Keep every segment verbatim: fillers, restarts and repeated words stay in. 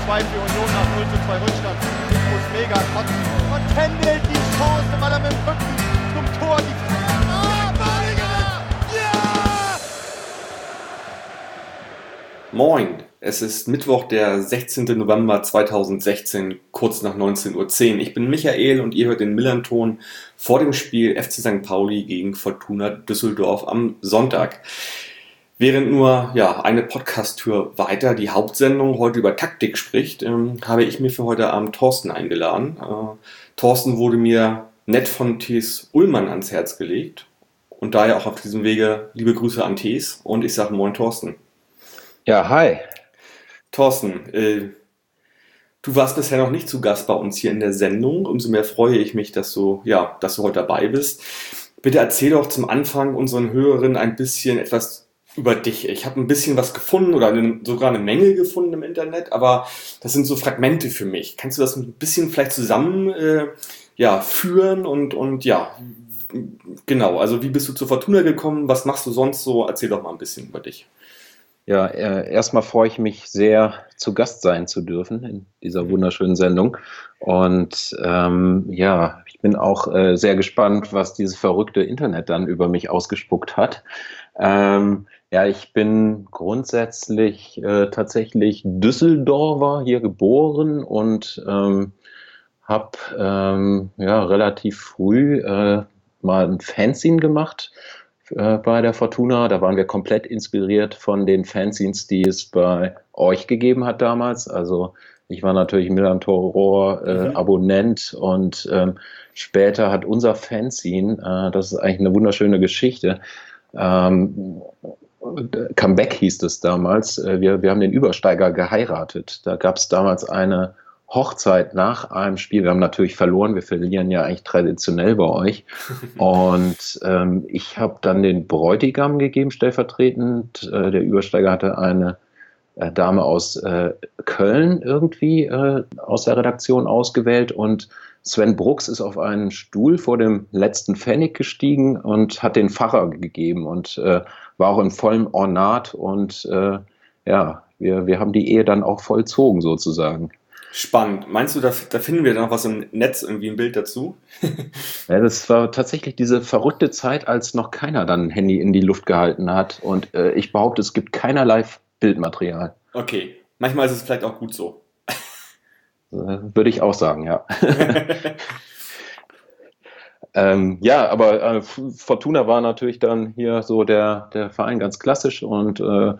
zwei für Union nach null zu zwei Rückstand. Ich muss mega kotzen. Und Kendall die Chance, weil er mit dem Rücken zum Tor die Ah, Badiger! Ja! Moin, es ist Mittwoch, der sechzehnten November zweitausendsechzehn, kurz nach neunzehn Uhr zehn. Ich bin Michael und ihr hört den Millern-Ton vor dem Spiel F C Sankt Pauli gegen Fortuna Düsseldorf am Sonntag. Während nur ja, eine Podcast-Tür weiter die Hauptsendung heute über Taktik spricht, ähm, habe ich mir für heute Abend Thorsten eingeladen. Äh, Thorsten wurde mir nett von Thies Ullmann ans Herz gelegt und daher auch auf diesem Wege liebe Grüße an Thies und ich sage Moin Thorsten. Ja, hi. Thorsten, äh, du warst bisher noch nicht zu Gast bei uns hier in der Sendung. Umso mehr freue ich mich, dass du, ja, dass du heute dabei bist. Bitte erzähl doch zum Anfang unseren Hörerinnen ein bisschen etwas über dich. Ich habe ein bisschen was gefunden oder eine, sogar eine Menge gefunden im Internet, aber das sind so Fragmente für mich. Kannst du das ein bisschen vielleicht zusammen äh, ja, führen und, und ja, genau, also wie bist du zur Fortuna gekommen? Was machst du sonst so? Erzähl doch mal ein bisschen über dich. Ja, äh, erstmal freue ich mich sehr, zu Gast sein zu dürfen in dieser wunderschönen Sendung. Und ähm, ja, ich bin auch äh, sehr gespannt, was dieses verrückte Internet dann über mich ausgespuckt hat. Ähm, ja, ich bin grundsätzlich äh, tatsächlich Düsseldorfer, hier geboren und ähm, habe ähm, ja, relativ früh äh, mal ein Fanzine gemacht bei der Fortuna. Da waren wir komplett inspiriert von den Fanzines, die es bei euch gegeben hat damals. Also ich war natürlich Millern-Tor äh, mhm. Abonnent und ähm, später hat unser Fanzine, äh, das ist eigentlich eine wunderschöne Geschichte, ähm, Comeback hieß es damals, äh, wir, wir haben den Übersteiger geheiratet. Da gab es damals eine Hochzeit nach einem Spiel. Wir haben natürlich verloren, wir verlieren ja eigentlich traditionell bei euch. Und ähm, ich habe dann den Bräutigam gegeben, stellvertretend. Äh, der Übersteiger hatte eine äh, Dame aus äh, Köln irgendwie äh, aus der Redaktion ausgewählt und Sven Brooks ist auf einen Stuhl vor dem letzten Pfennig gestiegen und hat den Pfarrer gegeben und äh, war auch in vollem Ornat und äh, ja, wir, wir haben die Ehe dann auch vollzogen sozusagen. Spannend. Meinst du, da, da finden wir noch was im Netz, irgendwie ein Bild dazu? Ja, das war tatsächlich diese verrückte Zeit, als noch keiner dann ein Handy in die Luft gehalten hat. Und äh, ich behaupte, es gibt keinerlei Bildmaterial. Okay. Manchmal ist es vielleicht auch gut so. Äh, würde ich auch sagen, ja. ähm, ja, aber äh, Fortuna war natürlich dann hier so der, der Verein ganz klassisch und äh,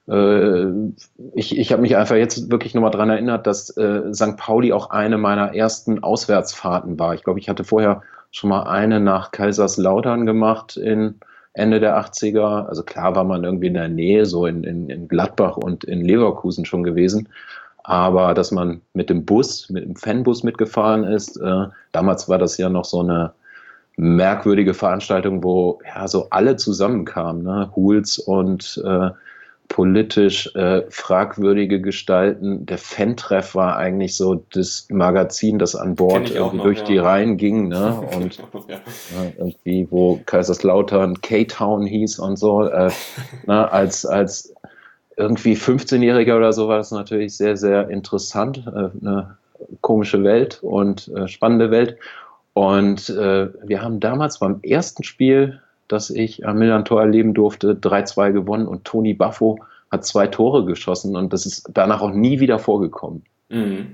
Ich, ich habe mich einfach jetzt wirklich nochmal dran erinnert, dass äh, Sankt Pauli auch eine meiner ersten Auswärtsfahrten war. Ich glaube, ich hatte vorher schon mal eine nach Kaiserslautern gemacht in Ende der achtziger. Also klar war man irgendwie in der Nähe, so in, in, in Gladbach und in Leverkusen schon gewesen. Aber dass man mit dem Bus, mit dem Fanbus mitgefahren ist, äh, damals war das ja noch so eine merkwürdige Veranstaltung, wo ja so alle zusammenkamen, ne? Huls und äh, politisch äh, fragwürdige Gestalten. Der Fan-Treff war eigentlich so das Magazin, das an Bord irgendwie noch, durch ja. die Reihen ging, ne? Und ja. äh, irgendwie, wo Kaiserslautern K-Town hieß und so. Äh, ne? Als, als irgendwie fünfzehnjähriger oder so war das natürlich sehr, sehr interessant. Äh, eine komische Welt und äh, spannende Welt. Und äh, wir haben damals beim ersten Spiel, dass ich am Millern-Tor erleben durfte, drei zwei gewonnen und Toni Baffo hat zwei Tore geschossen und das ist danach auch nie wieder vorgekommen. Mhm.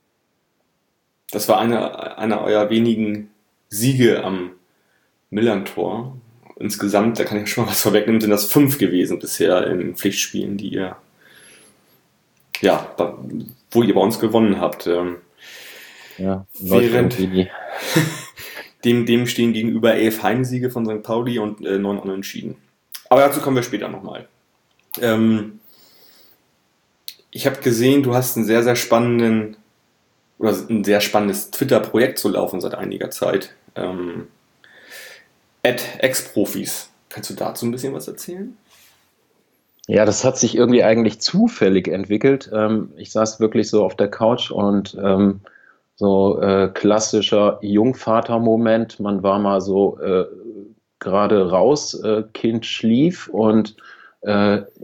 Das war einer eine eurer wenigen Siege am Millern-Tor. Insgesamt, da kann ich schon mal was vorwegnehmen, sind das fünf gewesen bisher in Pflichtspielen, die ihr, ja, wo ihr bei uns gewonnen habt. Ja, während Dem, dem stehen gegenüber elf Heimsiege von Sankt Pauli und äh, neun Unentschieden. Aber dazu kommen wir später nochmal. Ähm, ich habe gesehen, du hast einen sehr, sehr spannenden oder ein sehr spannendes Twitter-Projekt zu laufen seit einiger Zeit. Ähm, at Ex-Profis. Kannst du dazu ein bisschen was erzählen? Ja, das hat sich irgendwie eigentlich zufällig entwickelt. Ähm, ich saß wirklich so auf der Couch und ähm, so äh, klassischer Jungvater-Moment. Man war mal so äh, gerade raus, äh, Kind schlief und äh,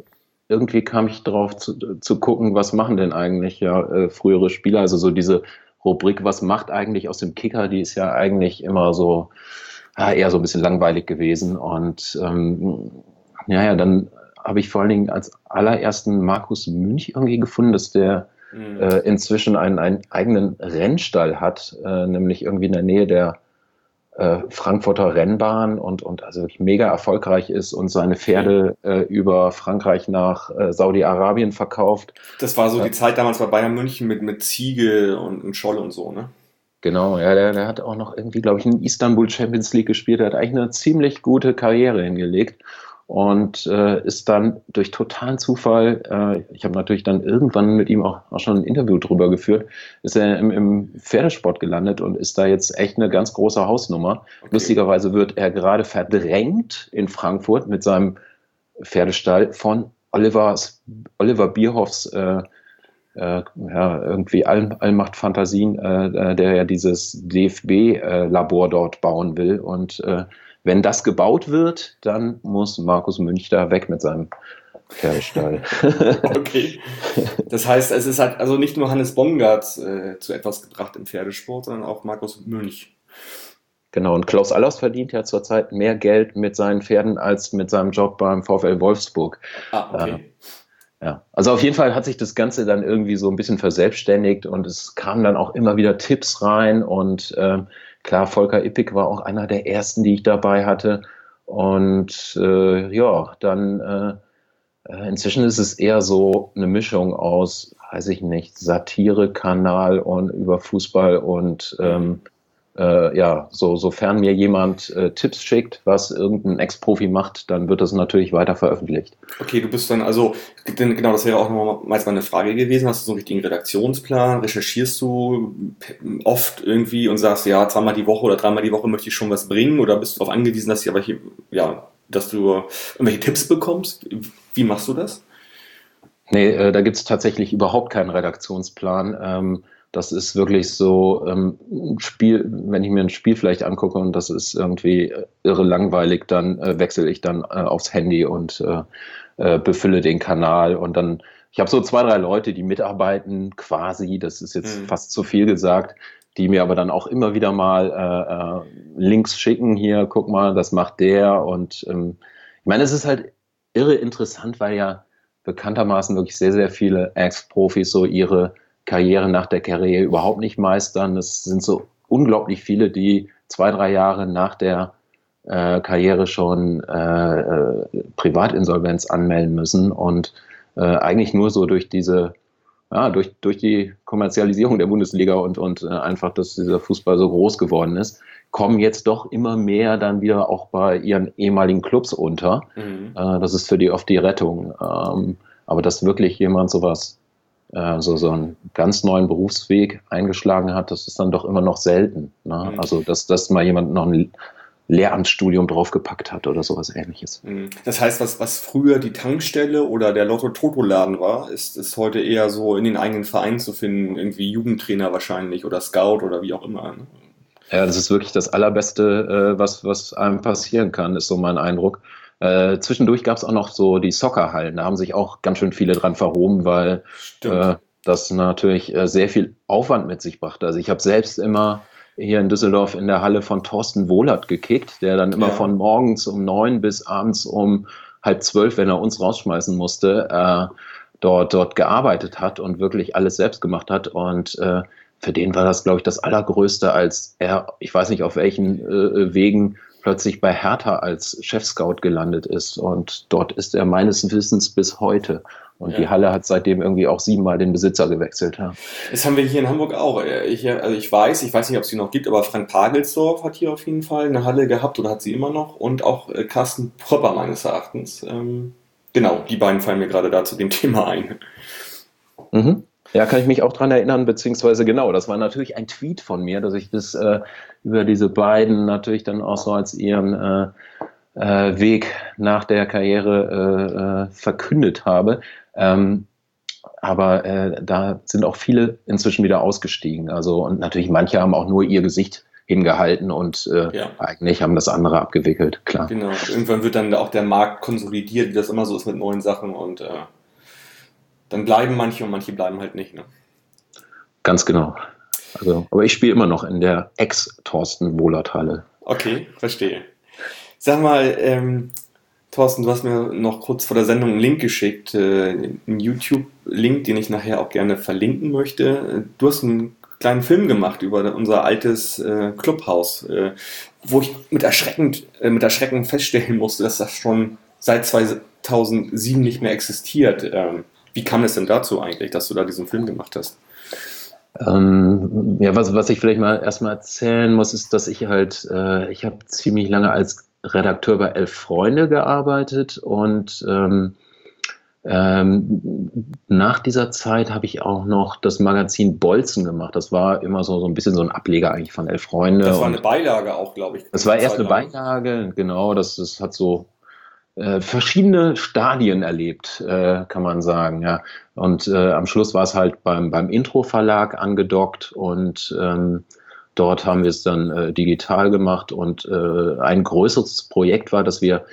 irgendwie kam ich drauf zu, zu gucken, was machen denn eigentlich ja äh, frühere Spieler, also so diese Rubrik, was macht eigentlich aus dem Kicker, die ist ja eigentlich immer so, ja, eher so ein bisschen langweilig gewesen. Und ähm, ja, ja, dann habe ich vor allen Dingen als allerersten Markus Münch irgendwie gefunden, dass der mhm. äh, inzwischen einen, einen eigenen Rennstall hat, äh, nämlich irgendwie in der Nähe der äh, Frankfurter Rennbahn und, und also wirklich mega erfolgreich ist und seine Pferde äh, über Frankreich nach äh, Saudi-Arabien verkauft. Das war so die Zeit damals bei Bayern München mit, mit Ziege und, und Scholle und so, ne? Genau, ja, der, der hat auch noch irgendwie, glaube ich, in Istanbul Champions League gespielt. Der hat eigentlich eine ziemlich gute Karriere hingelegt und äh, ist dann durch totalen Zufall, äh, ich habe natürlich dann irgendwann mit ihm auch, auch schon ein Interview drüber geführt, ist er im, im Pferdesport gelandet und ist da jetzt echt eine ganz große Hausnummer. Okay. Lustigerweise wird er gerade verdrängt in Frankfurt mit seinem Pferdestall von Olivers, Oliver Bierhoffs äh, äh, ja, irgendwie All, Allmacht-Fantasien, äh, der ja dieses D F B-Labor dort bauen will. Und äh, wenn das gebaut wird, dann muss Markus Münch da weg mit seinem Pferdestall. Okay. Das heißt, es ist halt also nicht nur Hannes Bongard äh, zu etwas gebracht im Pferdesport, sondern auch Markus Münch. Genau, und Klaus Allofs verdient ja zurzeit mehr Geld mit seinen Pferden als mit seinem Job beim VfL Wolfsburg. Ah, okay. Äh, ja, also auf jeden Fall hat sich das Ganze dann irgendwie so ein bisschen verselbstständigt und es kamen dann auch immer wieder Tipps rein und ähm, klar, Volker Ippig war auch einer der ersten, die ich dabei hatte und äh, ja, dann äh, inzwischen ist es eher so eine Mischung aus, weiß ich nicht, Satire-Kanal und über Fußball und ähm, Äh, ja, so, sofern mir jemand äh, Tipps schickt, was irgendein Ex-Profi macht, dann wird das natürlich weiter veröffentlicht. Okay, du bist dann also, genau, das wäre auch noch mal eine Frage gewesen, hast du so einen richtigen Redaktionsplan, recherchierst du oft irgendwie und sagst, ja, zweimal die Woche oder dreimal die Woche möchte ich schon was bringen oder bist du darauf angewiesen, dass, aber hier, ja, dass du irgendwelche Tipps bekommst? Wie machst du das? Nee, äh, da gibt es tatsächlich überhaupt keinen Redaktionsplan. Ähm, Das ist wirklich so ähm, ein Spiel, wenn ich mir ein Spiel vielleicht angucke und das ist irgendwie irre langweilig, dann äh, wechsle ich dann äh, aufs Handy und äh, äh, befülle den Kanal und dann, ich habe so zwei, drei Leute, die mitarbeiten quasi, das ist jetzt mhm. fast zu viel gesagt, die mir aber dann auch immer wieder mal äh, äh, Links schicken, hier, guck mal, das macht der und ähm, ich meine, es ist halt irre interessant, weil ja bekanntermaßen wirklich sehr, sehr viele Ex-Profis so ihre Karriere nach der Karriere überhaupt nicht meistern. Es sind so unglaublich viele, die zwei, drei Jahre nach der äh, Karriere schon äh, äh, Privatinsolvenz anmelden müssen und äh, eigentlich nur so durch diese, ja, durch, durch die Kommerzialisierung der Bundesliga und, und äh, einfach, dass dieser Fußball so groß geworden ist, kommen jetzt doch immer mehr dann wieder auch bei ihren ehemaligen Clubs unter. Mhm. Äh, das ist für die oft die Rettung. Ähm, aber dass wirklich jemand sowas so, so einen ganz neuen Berufsweg eingeschlagen hat, das ist dann doch immer noch selten. Ne? Mhm. Also, dass, dass mal jemand noch ein Lehramtsstudium draufgepackt hat oder sowas Ähnliches. Mhm. Das heißt, was, was früher die Tankstelle oder der Lotto-Toto-Laden war, ist, ist heute eher so in den eigenen Vereinen zu finden, irgendwie Jugendtrainer wahrscheinlich oder Scout oder wie auch immer. Ne? Ja, das ist wirklich das Allerbeste, was, was einem passieren kann, ist so mein Eindruck. Äh, zwischendurch gab es auch noch so die Soccerhallen, da haben sich auch ganz schön viele dran verhoben, weil äh, das natürlich äh, sehr viel Aufwand mit sich brachte. Also ich habe selbst immer hier in Düsseldorf in der Halle von Thorsten Wohlert gekickt, der dann immer ja. von morgens um neun bis abends um halb zwölf, wenn er uns rausschmeißen musste, äh, dort, dort gearbeitet hat und wirklich alles selbst gemacht hat und äh, für den war das, glaube ich, das Allergrößte, als er, ich weiß nicht auf welchen äh, Wegen, plötzlich bei Hertha als Chefscout gelandet ist und dort ist er meines Wissens bis heute. Und ja. die Halle hat seitdem irgendwie auch siebenmal den Besitzer gewechselt. Ja. Das haben wir hier in Hamburg auch. Ich, also ich weiß, ich weiß nicht, ob es sie noch gibt, aber Frank Pagelsdorf hat hier auf jeden Fall eine Halle gehabt oder hat sie immer noch und auch Carsten Propper meines Erachtens. Ähm, genau, die beiden fallen mir gerade da zu dem Thema ein. Mhm. Ja, kann ich mich auch dran erinnern, beziehungsweise genau, das war natürlich ein Tweet von mir, dass ich das äh, über diese beiden natürlich dann auch so als ihren äh, äh, Weg nach der Karriere äh, äh, verkündet habe. Ähm, aber äh, da sind auch viele inzwischen wieder ausgestiegen. Also und natürlich manche haben auch nur ihr Gesicht hingehalten und äh, Ja. eigentlich haben das andere abgewickelt, klar. Genau. Irgendwann wird dann auch der Markt konsolidiert, wie das immer so ist mit neuen Sachen und äh, dann bleiben manche und manche bleiben halt nicht. Ne? Ganz genau. Also, aber ich spiele immer noch in der Ex-Thorsten-Wohlert-Halle. Okay, verstehe. Sag mal, ähm, Thorsten, du hast mir noch kurz vor der Sendung einen Link geschickt, äh, einen YouTube-Link, den ich nachher auch gerne verlinken möchte. Du hast einen kleinen Film gemacht über unser altes äh, Clubhaus, äh, wo ich mit Erschreckend, äh, mit Erschrecken feststellen musste, dass das schon seit zweitausendsieben nicht mehr existiert. Ähm, wie kam es denn dazu eigentlich, dass du da diesen Film gemacht hast? Ähm, ja, was, was ich vielleicht mal erstmal erzählen muss, ist, dass ich halt, äh, ich habe ziemlich lange als Redakteur bei Elf Freunde gearbeitet und ähm, ähm, nach dieser Zeit habe ich auch noch das Magazin Bolzen gemacht. Das war immer so, so ein bisschen so ein Ableger eigentlich von Elf Freunde. Das war und eine Beilage auch, glaube ich. Das war erst eine Zeit lang. Beilage, genau, das, das hat so äh, verschiedene Stadien erlebt, äh, kann man sagen, ja. Und äh, am Schluss war es halt beim, beim Intro-Verlag angedockt und ähm, dort haben wir es dann äh, digital gemacht und äh, ein größeres Projekt war, dass wir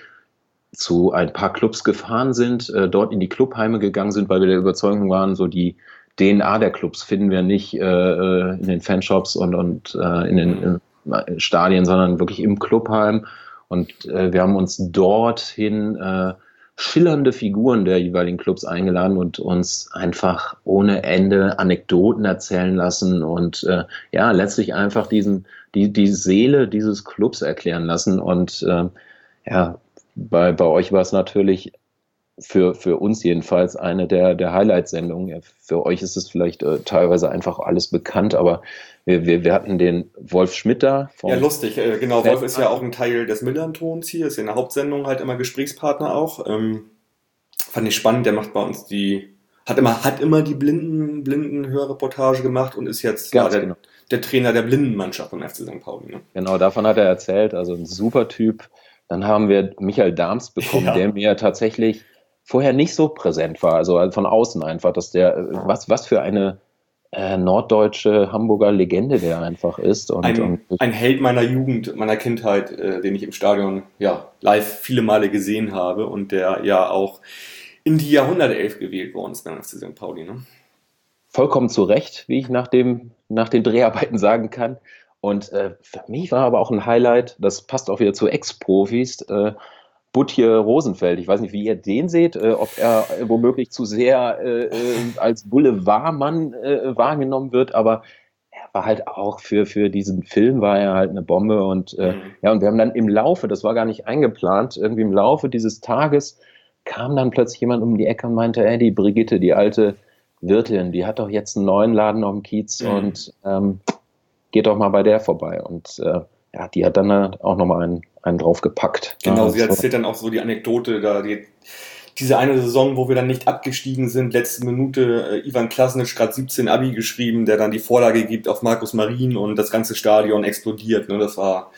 zu ein paar Clubs gefahren sind, äh, dort in die Clubheime gegangen sind, weil wir der Überzeugung waren, so die D N A der Clubs finden wir nicht äh, in den Fanshops und, und äh, in den in Stadien, sondern wirklich im Clubheim. Und äh, wir haben uns dorthin äh, schillernde Figuren der jeweiligen Clubs eingeladen und uns einfach ohne Ende Anekdoten erzählen lassen und äh, ja, letztlich einfach diesen, die, die Seele dieses Clubs erklären lassen. Und äh, ja, bei, bei euch war es natürlich für, für uns jedenfalls eine der, der Highlight-Sendungen. Ja, für euch ist es vielleicht äh, teilweise einfach alles bekannt, aber wir, wir, wir hatten den Wolf Schmidt da. Ja, lustig. Äh, genau, Wolf ist ja auch ein Teil des Millern-Tons hier, ist in der Hauptsendung halt immer Gesprächspartner auch. Ähm, fand ich spannend, der macht bei uns die, hat immer, hat immer die blinden, blinden Hörreportage gemacht und ist jetzt ja, der, genau. der Trainer der Blindenmannschaft vom F C Sankt Pauli. Ne? Genau, davon hat er erzählt, also ein super Typ. Dann haben wir Michael Dahms bekommen, ja. der mir tatsächlich vorher nicht so präsent war, also von außen einfach, dass der, was, was für eine äh, norddeutsche Hamburger Legende der einfach ist. Und, ein, und ein Held meiner Jugend, meiner Kindheit, äh, den ich im Stadion ja live viele Male gesehen habe und der ja auch in die Jahrhundertelf gewählt worden ist beim F C Sankt Pauli. Ne? Vollkommen zu Recht, wie ich nach, dem, nach den Dreharbeiten sagen kann. Und äh, für mich war aber auch ein Highlight, das passt auch wieder zu Ex-Profis, äh, Butje Rosenfeld. Ich weiß nicht, wie ihr den seht, äh, ob er äh, womöglich zu sehr äh, äh, als Boulevardmann äh, wahrgenommen wird, aber er war halt auch für, für diesen Film war er halt eine Bombe und äh, mhm. ja, und wir haben dann im Laufe, das war gar nicht eingeplant, irgendwie im Laufe dieses Tages kam dann plötzlich jemand um die Ecke und meinte, ey, die Brigitte, die alte Wirtin, die hat doch jetzt einen neuen Laden auf dem Kiez mhm. und ähm, geht doch mal bei der vorbei und äh, ja, die hat dann auch nochmal einen, einen draufgepackt. Genau, ja, sie erzählt dann auch so die Anekdote, da die, diese eine Saison, wo wir dann nicht abgestiegen sind, letzte Minute, äh, Ivan Klasnic, gerade siebzehn Abi geschrieben, der dann die Vorlage gibt auf Markus Marin und das ganze Stadion explodiert. Ne? Das war,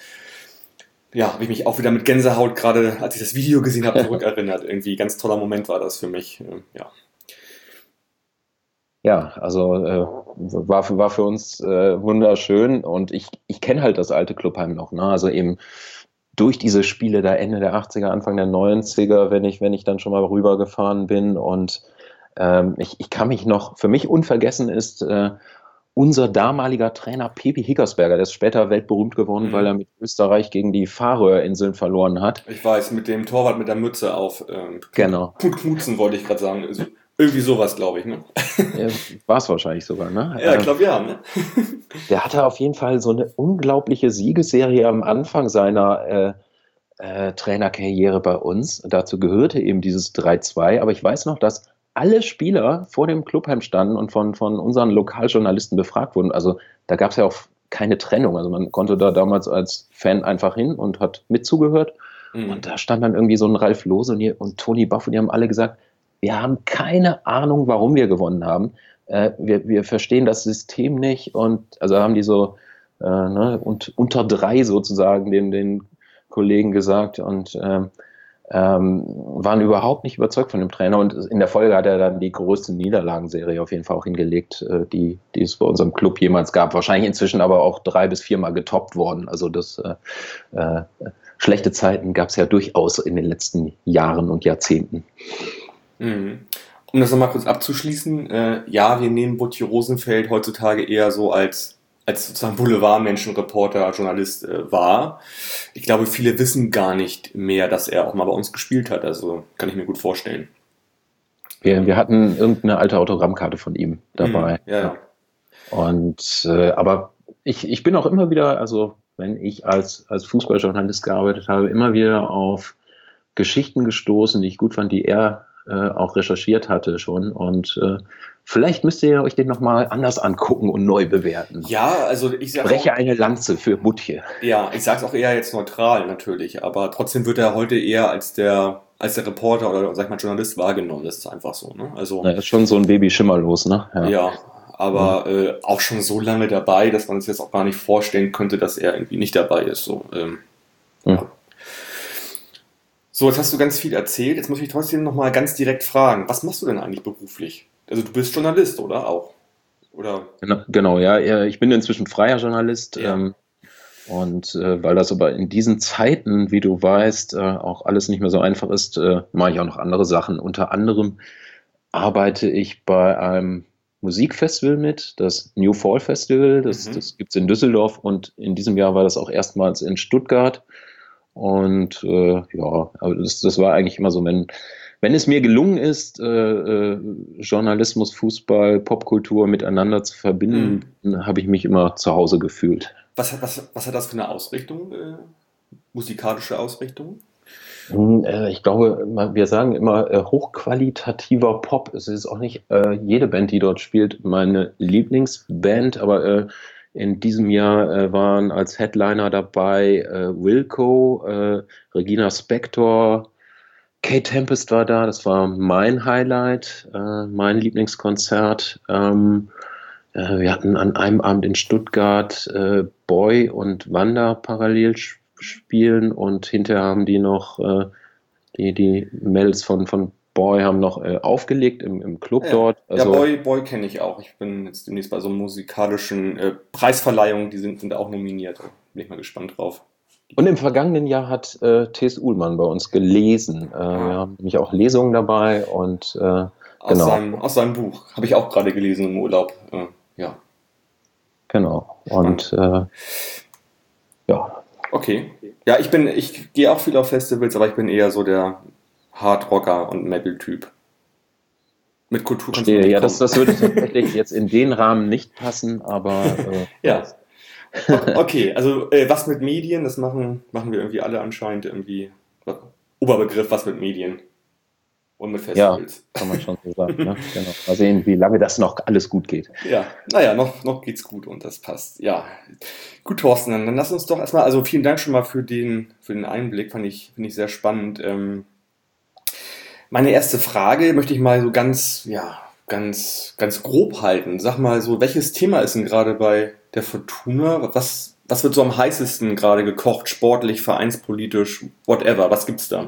ja, habe ich mich auch wieder mit Gänsehaut gerade, als ich das Video gesehen habe, zurückerinnert. Irgendwie ganz toller Moment war das für mich. Äh, ja. Ja, also äh, war, für, war für uns äh, wunderschön und ich, ich kenne halt das alte Clubheim noch, ne? Also eben durch diese Spiele da Ende der achtziger, Anfang der neunziger, wenn ich, wenn ich dann schon mal rübergefahren bin und ähm, ich, ich kann mich noch, für mich unvergessen ist äh, unser damaliger Trainer Pepi Hickersberger, der ist später weltberühmt geworden, mhm. weil er mit Österreich gegen die Färöerinseln verloren hat. Ich weiß, mit dem Torwart mit der Mütze auf. Ähm, genau. Knutzen wollte ich gerade sagen. Also, irgendwie sowas, glaube ich, ne? Ja, war es wahrscheinlich sogar, ne? Ja, ich glaube, ja, ne? Der hatte auf jeden Fall so eine unglaubliche Siegesserie am Anfang seiner äh, äh, Trainerkarriere bei uns. Dazu gehörte eben dieses drei zwei, aber ich weiß noch, dass alle Spieler vor dem Clubheim standen und von, von unseren Lokaljournalisten befragt wurden. Also da gab es ja auch keine Trennung. Also man konnte da damals als Fan einfach hin und hat mitzugehört. Mhm. Und da stand dann irgendwie so ein Ralf Lose und, die, und Toni Baff und die haben alle gesagt, wir haben keine Ahnung, warum wir gewonnen haben. Äh, wir, wir verstehen das System nicht. Und also haben die so äh, ne, und unter drei sozusagen den, den Kollegen gesagt. Und ähm, ähm, waren überhaupt nicht überzeugt von dem Trainer und in der Folge hat er dann die größte Niederlagenserie auf jeden Fall auch hingelegt, äh, die, die es bei unserem Club jemals gab. Wahrscheinlich inzwischen aber auch drei bis viermal getoppt worden. Also das äh, äh, schlechte Zeiten gab es ja durchaus in den letzten Jahren und Jahrzehnten. Mhm. Um das nochmal kurz abzuschließen, äh, ja, wir nehmen Butchi Rosenfeld heutzutage eher so als, als sozusagen Boulevardmenschen, Reporter, Journalist äh, wahr. Ich glaube, viele wissen gar nicht mehr, dass er auch mal bei uns gespielt hat. Also kann ich mir gut vorstellen. Wir, wir hatten irgendeine alte Autogrammkarte von ihm dabei. Mhm, ja, ja. Und äh, aber ich, ich bin auch immer wieder, also wenn ich als, als Fußballjournalist gearbeitet habe, immer wieder auf Geschichten gestoßen, die ich gut fand, die er äh, auch recherchiert hatte schon. Und äh, vielleicht müsst ihr euch den nochmal anders angucken und neu bewerten. Ja, also ich sage Breche eine Lanze für Butchi. Ja, ich sage es auch eher jetzt neutral natürlich, aber trotzdem wird er heute eher als der als der Reporter oder sag ich mal Journalist wahrgenommen. Das ist einfach so, ne? Also ja, ist schon so ein Baby schimmerlos, ne? Ja, ja aber ja. Äh, auch schon so lange dabei, dass man es jetzt auch gar nicht vorstellen könnte, dass er irgendwie nicht dabei ist. So, ähm, ja. Ja. So, jetzt hast du ganz viel erzählt. Jetzt muss ich trotzdem nochmal ganz direkt fragen, was machst du denn eigentlich beruflich? Also du bist Journalist, oder auch? Oder? Genau, genau, ja. Ich bin inzwischen freier Journalist. Ja. Ähm, und äh, weil das aber in diesen Zeiten, wie du weißt, äh, auch alles nicht mehr so einfach ist, äh, mache ich auch noch andere Sachen. Unter anderem arbeite ich bei einem Musikfestival mit, das New Fall Festival. Das, mhm. das gibt es in Düsseldorf und in diesem Jahr war das auch erstmals in Stuttgart. Und äh, ja, aber das, das war eigentlich immer so, wenn, wenn es mir gelungen ist, äh, äh, Journalismus, Fußball, Popkultur miteinander zu verbinden, mhm. habe ich mich immer zu Hause gefühlt. Was, was, was hat das für eine Ausrichtung, äh, musikalische Ausrichtung? Äh, ich glaube, wir sagen immer äh, hochqualitativer Pop. Es ist auch nicht äh, jede Band, die dort spielt, meine Lieblingsband, aber äh, in diesem Jahr äh, waren als Headliner dabei äh, Wilco, äh, Regina Spektor, Kate Tempest war da, das war mein Highlight, äh, mein Lieblingskonzert. Ähm, äh, wir hatten an einem Abend in Stuttgart äh, Boy und Wanda parallel sp- spielen und hinterher haben die noch, äh, die, die Mädels von, von Boy haben noch äh, aufgelegt im, im Club ja. dort. Also, ja, Boy, Boy kenne ich auch. Ich bin jetzt demnächst bei so musikalischen äh, Preisverleihungen, die sind, sind auch nominiert. Bin ich mal gespannt drauf. Und im vergangenen Jahr hat äh, T S. Uhlmann bei uns gelesen. Äh, ah. Wir haben nämlich auch Lesungen dabei und äh, aus, genau. seinem, aus seinem Buch. Habe ich auch gerade gelesen im Urlaub. Äh, ja. Genau. Und äh, ja. Okay. Ja, ich bin, ich gehe auch viel auf Festivals, aber ich bin eher so der Hardrocker und Metal-Typ. Mit Kultur kannst du nicht Ja, das, das würde tatsächlich jetzt in den Rahmen nicht passen, aber äh, ja. Okay, also äh, was mit Medien, das machen, machen wir irgendwie alle anscheinend irgendwie. Oberbegriff, was mit Medien und mit Festivals. Ja, kann man schon so sagen. Ne? Genau. Mal sehen, wie lange das noch alles gut geht. Ja, naja, noch, noch geht's gut und das passt. Ja, gut, Thorsten, dann, dann lass uns doch erstmal, also vielen Dank schon mal für den, für den Einblick, fand ich, finde ich sehr spannend. Ähm, meine erste Frage möchte ich mal so ganz, ja, ganz, ganz grob halten. Sag mal so, welches Thema ist denn gerade bei der Fortuna? Was, was wird so am heißesten gerade gekocht, sportlich, vereinspolitisch, whatever? Was gibt's da?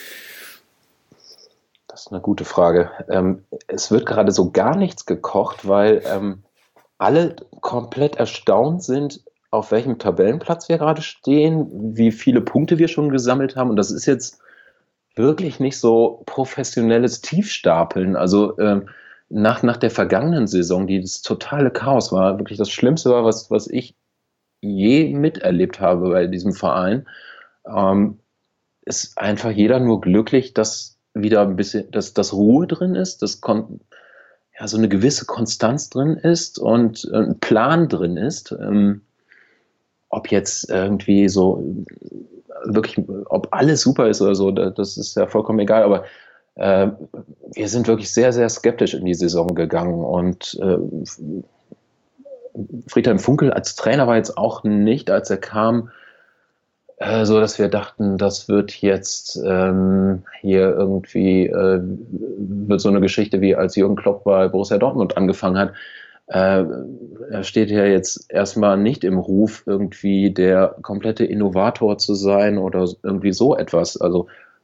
Das ist eine gute Frage. Ähm, es wird gerade so gar nichts gekocht, weil ähm, alle komplett erstaunt sind, auf welchem Tabellenplatz wir gerade stehen, wie viele Punkte wir schon gesammelt haben. Und das ist jetzt wirklich nicht so professionelles Tiefstapeln. Also ähm, nach, nach der vergangenen Saison, die das totale Chaos war, wirklich das Schlimmste war, was, was ich je miterlebt habe bei diesem Verein, ähm, ist einfach jeder nur glücklich, dass wieder ein bisschen, dass, dass Ruhe drin ist, dass kon- ja, so eine gewisse Konstanz drin ist und ein Plan drin ist. Ähm, ob jetzt irgendwie so wirklich, ob alles super ist oder so, das ist ja vollkommen egal, aber äh, wir sind wirklich sehr, sehr skeptisch in die Saison gegangen und äh, Friedhelm Funkel als Trainer war jetzt auch nicht, als er kam, äh, so dass wir dachten, das wird jetzt ähm, hier irgendwie, äh, wird so eine Geschichte wie als Jürgen Klopp bei Borussia Dortmund angefangen hat. Äh, er steht ja jetzt erstmal nicht im Ruf, irgendwie der komplette Innovator zu sein oder irgendwie so etwas. Also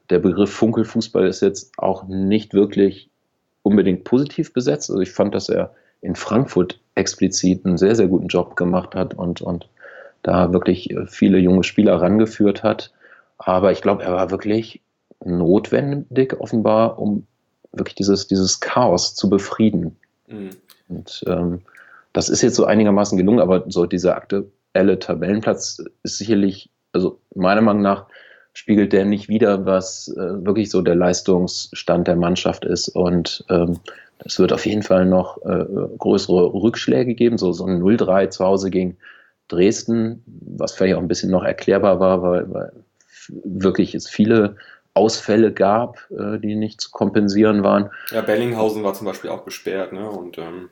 der Begriff Funkelfußball ist jetzt auch nicht wirklich unbedingt positiv besetzt. Also ich fand, dass er in Frankfurt explizit einen sehr, sehr guten Job gemacht hat und, und da wirklich viele junge Spieler rangeführt hat. Aber ich glaube, er war wirklich notwendig offenbar, um wirklich dieses, dieses Chaos zu befrieden. Mhm. Und ähm, das ist jetzt so einigermaßen gelungen, aber so dieser aktuelle Tabellenplatz ist sicherlich, also meiner Meinung nach, spiegelt der nicht wider, was äh, wirklich so der Leistungsstand der Mannschaft ist. Und ähm, es wird auf jeden Fall noch äh, größere Rückschläge geben, so, so ein null drei zu Hause gegen Dresden, was vielleicht auch ein bisschen noch erklärbar war, weil, weil wirklich es viele Ausfälle gab, äh, die nicht zu kompensieren waren. Ja, Bellinghausen war zum Beispiel auch gesperrt, ne? Und ähm,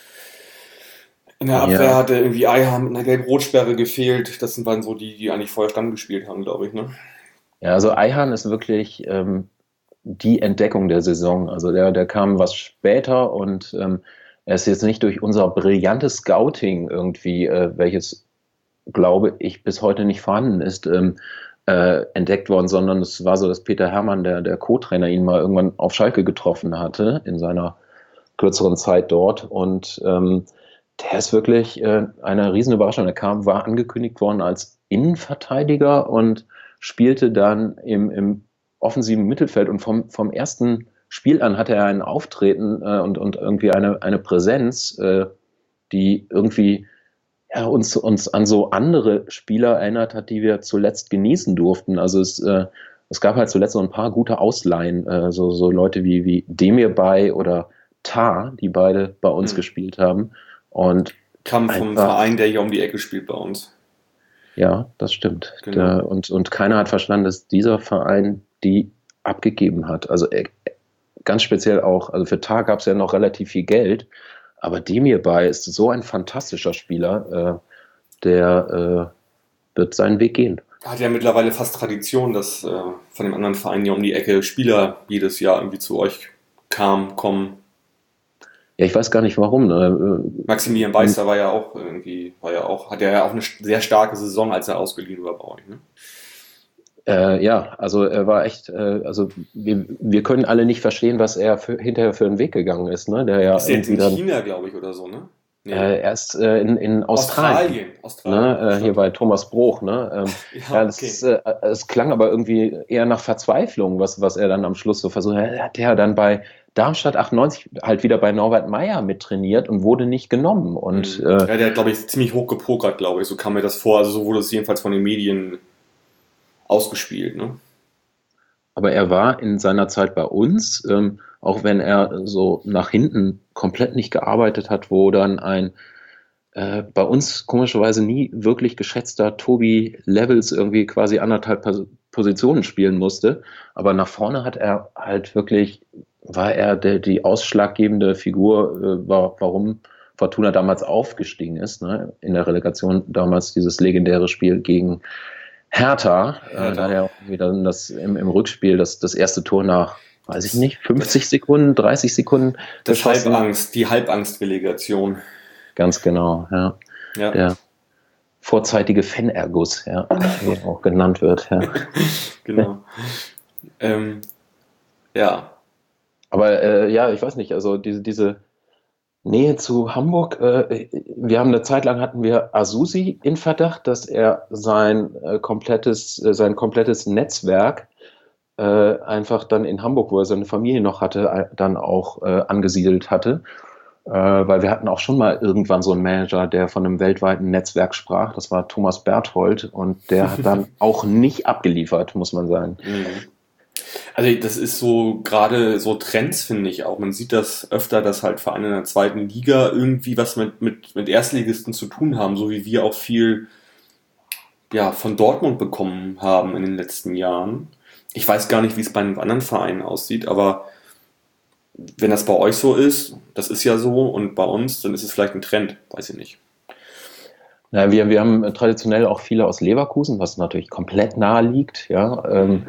in der Abwehr ja. hatte irgendwie Eihahn mit einer gelb-rot-Sperre gefehlt. Das sind dann so die, die eigentlich vorher Stamm gespielt haben, glaube ich, ne? Ja, also Eihahn ist wirklich ähm, die Entdeckung der Saison. Also der, der kam was später und ähm, er ist jetzt nicht durch unser brillantes Scouting irgendwie, äh, welches, glaube ich, bis heute nicht vorhanden ist, ähm, äh, entdeckt worden, sondern es war so, dass Peter Herrmann, der, der Co-Trainer, ihn mal irgendwann auf Schalke getroffen hatte in seiner kürzeren Zeit dort und ähm, der ist wirklich äh, eine riesen Überraschung. Er kam, war angekündigt worden als Innenverteidiger und spielte dann im, im offensiven Mittelfeld und vom, vom ersten Spiel an hatte er ein Auftreten äh, und, und irgendwie eine, eine Präsenz, äh, die irgendwie ja, uns, uns an so andere Spieler erinnert hat, die wir zuletzt genießen durften. Also es, äh, es gab halt zuletzt so ein paar gute Ausleihen, äh, so, so Leute wie, wie Demirbay oder Tar, die beide bei uns mhm. gespielt haben. Und kam vom einfach, Verein, der hier um die Ecke spielt bei uns. Ja, das stimmt. Genau. Der, und, und keiner hat verstanden, dass dieser Verein die abgegeben hat. Also äh, ganz speziell auch, also für Tar gab es ja noch relativ viel Geld, aber Demirbay ist so ein fantastischer Spieler, äh, der äh, wird seinen Weg gehen. Hat ja mittlerweile fast Tradition, dass äh, von dem anderen Verein hier um die Ecke Spieler jedes Jahr irgendwie zu euch kamen, kommen. Ja, ich weiß gar nicht warum. Ne? Maximilian Beister war ja auch irgendwie, war ja auch, hat ja auch eine sehr starke Saison, als er ausgeliehen war bei euch, ne? Äh, ja, also er war echt, äh, also wir, wir können alle nicht verstehen, was er für, hinterher für einen Weg gegangen ist, ne? Der ja ist jetzt in dann, China, glaube ich, oder so, ne? Nee. Äh, er ist äh, in, in Australien, Australien, Australien ne? äh, hier bei Thomas Bruch, ne? Ähm, ja, ja, das okay. ist, äh, es klang aber irgendwie eher nach Verzweiflung, was, was er dann am Schluss so versucht hat. Er hat ja dann bei Darmstadt achtundneunzig halt wieder bei Norbert Meyer mittrainiert und wurde nicht genommen. Und, mhm. äh, ja, der hat, glaube ich, ziemlich hoch gepokert, glaube ich, so kam mir das vor. Also so wurde es jedenfalls von den Medien ausgespielt, ne? Aber er war in seiner Zeit bei uns, ähm, auch wenn er so nach hinten komplett nicht gearbeitet hat, wo dann ein äh, bei uns komischerweise nie wirklich geschätzter Tobi Levels irgendwie quasi anderthalb Positionen spielen musste. Aber nach vorne hat er halt wirklich, war er der, die ausschlaggebende Figur, äh, war, warum Fortuna damals aufgestiegen ist, ne? In der Relegation damals dieses legendäre Spiel gegen Hertha, äh, da hat er auch wieder das im, im Rückspiel das, das erste Tor nach, weiß ich nicht, fünfzig Sekunden, dreißig Sekunden. Das Halbangst, die Halbangst-Relegation. Ganz genau, ja. ja. Der vorzeitige Fan-Erguss, ja, wie er auch genannt wird. Ja. Genau. ähm, ja. Aber äh, ja, ich weiß nicht, also diese, diese Nähe zu Hamburg, äh, wir haben eine Zeit lang hatten wir Azusi in Verdacht, dass er sein äh, komplettes, äh, sein komplettes Netzwerk äh, einfach dann in Hamburg, wo er seine Familie noch hatte, äh, dann auch äh, angesiedelt hatte. Äh, weil wir hatten auch schon mal irgendwann so einen Manager, der von einem weltweiten Netzwerk sprach. Das war Thomas Berthold und der hat dann auch nicht abgeliefert, muss man sagen. Mhm. Also das ist so gerade so Trends, finde ich auch. Man sieht das öfter, dass halt Vereine in der zweiten Liga irgendwie was mit, mit, mit Erstligisten zu tun haben, so wie wir auch viel ja, von Dortmund bekommen haben in den letzten Jahren. Ich weiß gar nicht, wie es bei einem anderen Verein aussieht, aber wenn das bei euch so ist, das ist ja so, und bei uns, dann ist es vielleicht ein Trend, weiß ich nicht. Ja, wir, wir haben traditionell auch viele aus Leverkusen, was natürlich komplett nahe liegt, ja. Ähm,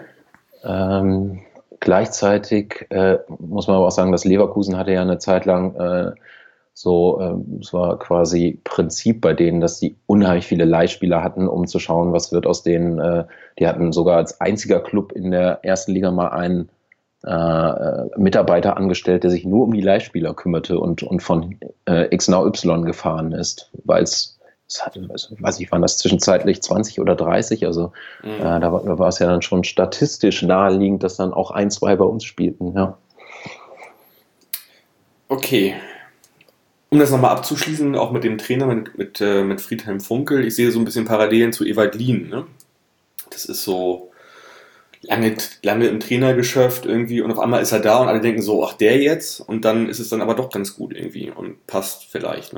Ähm, gleichzeitig äh, muss man aber auch sagen, dass Leverkusen hatte ja eine Zeit lang äh, so, ähm, es war quasi Prinzip bei denen, dass die unheimlich viele Leihspieler hatten, um zu schauen, was wird aus denen. Äh, die hatten sogar als einziger Club in der ersten Liga mal einen äh, Mitarbeiter angestellt, der sich nur um die Leihspieler kümmerte und, und von äh, X nach Y gefahren ist, weil es, es hatte, weiß ich, waren das zwischenzeitlich zwanzig oder dreißig, also mhm. äh, da, war, da war es ja dann schon statistisch naheliegend, dass dann auch ein, zwei bei uns spielten, ja. Okay. Um das nochmal abzuschließen, auch mit dem Trainer, mit, mit, äh, mit Friedhelm Funkel, ich sehe so ein bisschen Parallelen zu Ewald Lien, ne? Das ist so lange, lange im Trainergeschäft irgendwie und auf einmal ist er da und alle denken so, ach der jetzt? Und dann ist es dann aber doch ganz gut irgendwie und passt vielleicht, ne?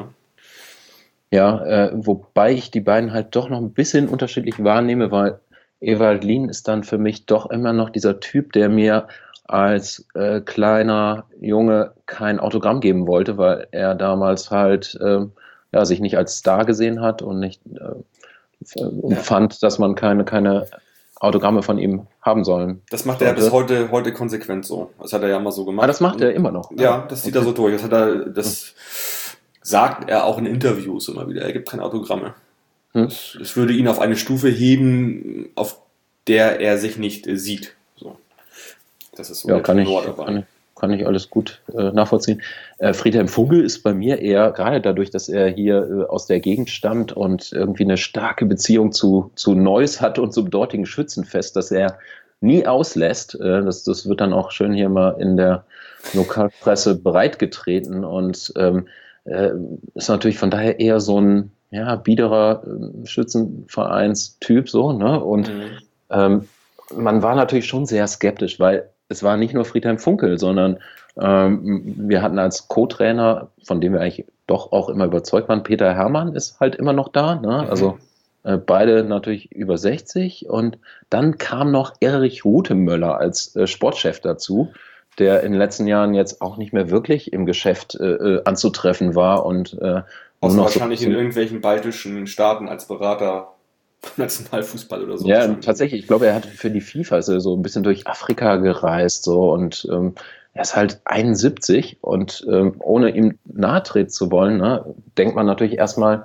Ja, äh, wobei ich die beiden halt doch noch ein bisschen unterschiedlich wahrnehme, weil Ewald Lien ist dann für mich doch immer noch dieser Typ, der mir als äh, kleiner Junge kein Autogramm geben wollte, weil er damals halt äh, ja, sich nicht als Star gesehen hat und nicht äh, und ja. fand, dass man keine, keine Autogramme von ihm haben sollen. Das macht er ja bis heute, heute konsequent so. Das hat er ja mal so gemacht. Ah, das macht er immer noch. Ja, das zieht okay. er so durch. Das, hat er, das hm. sagt er auch in Interviews immer wieder. Er gibt keine Autogramme. Hm. Das, das würde ihn auf eine Stufe heben, auf der er sich nicht äh, sieht. So. Das ist so ja, kann ich, kann, kann ich alles gut äh, nachvollziehen. Äh, Friedhelm Funkel ist bei mir eher, gerade dadurch, dass er hier äh, aus der Gegend stammt und irgendwie eine starke Beziehung zu, zu Neuss hat und zum dortigen Schützenfest, dass er nie auslässt. Äh, das, das wird dann auch schön hier mal in der Lokalpresse breitgetreten und ähm, äh, ist natürlich von daher eher so ein ja, biederer äh, Schützenvereinstyp so, ne? Und mhm. ähm, man war natürlich schon sehr skeptisch, weil es war nicht nur Friedhelm Funkel, sondern ähm, wir hatten als Co-Trainer, von dem wir eigentlich doch auch immer überzeugt waren, Peter Hermann ist halt immer noch da, ne? Mhm. Also äh, beide natürlich über sechzig und dann kam noch Erich Rutemöller als äh, Sportchef dazu, der in den letzten Jahren jetzt auch nicht mehr wirklich im Geschäft äh, anzutreffen war und äh, auch wahrscheinlich so in irgendwelchen baltischen Staaten als Berater Nationalfußball oder so. Ja, tatsächlich. Ich glaube, er hat für die FIFA ist er so ein bisschen durch Afrika gereist so und ähm, er ist halt einundsiebzig und ähm, ohne ihm nahe treten zu wollen, ne, denkt man natürlich erstmal,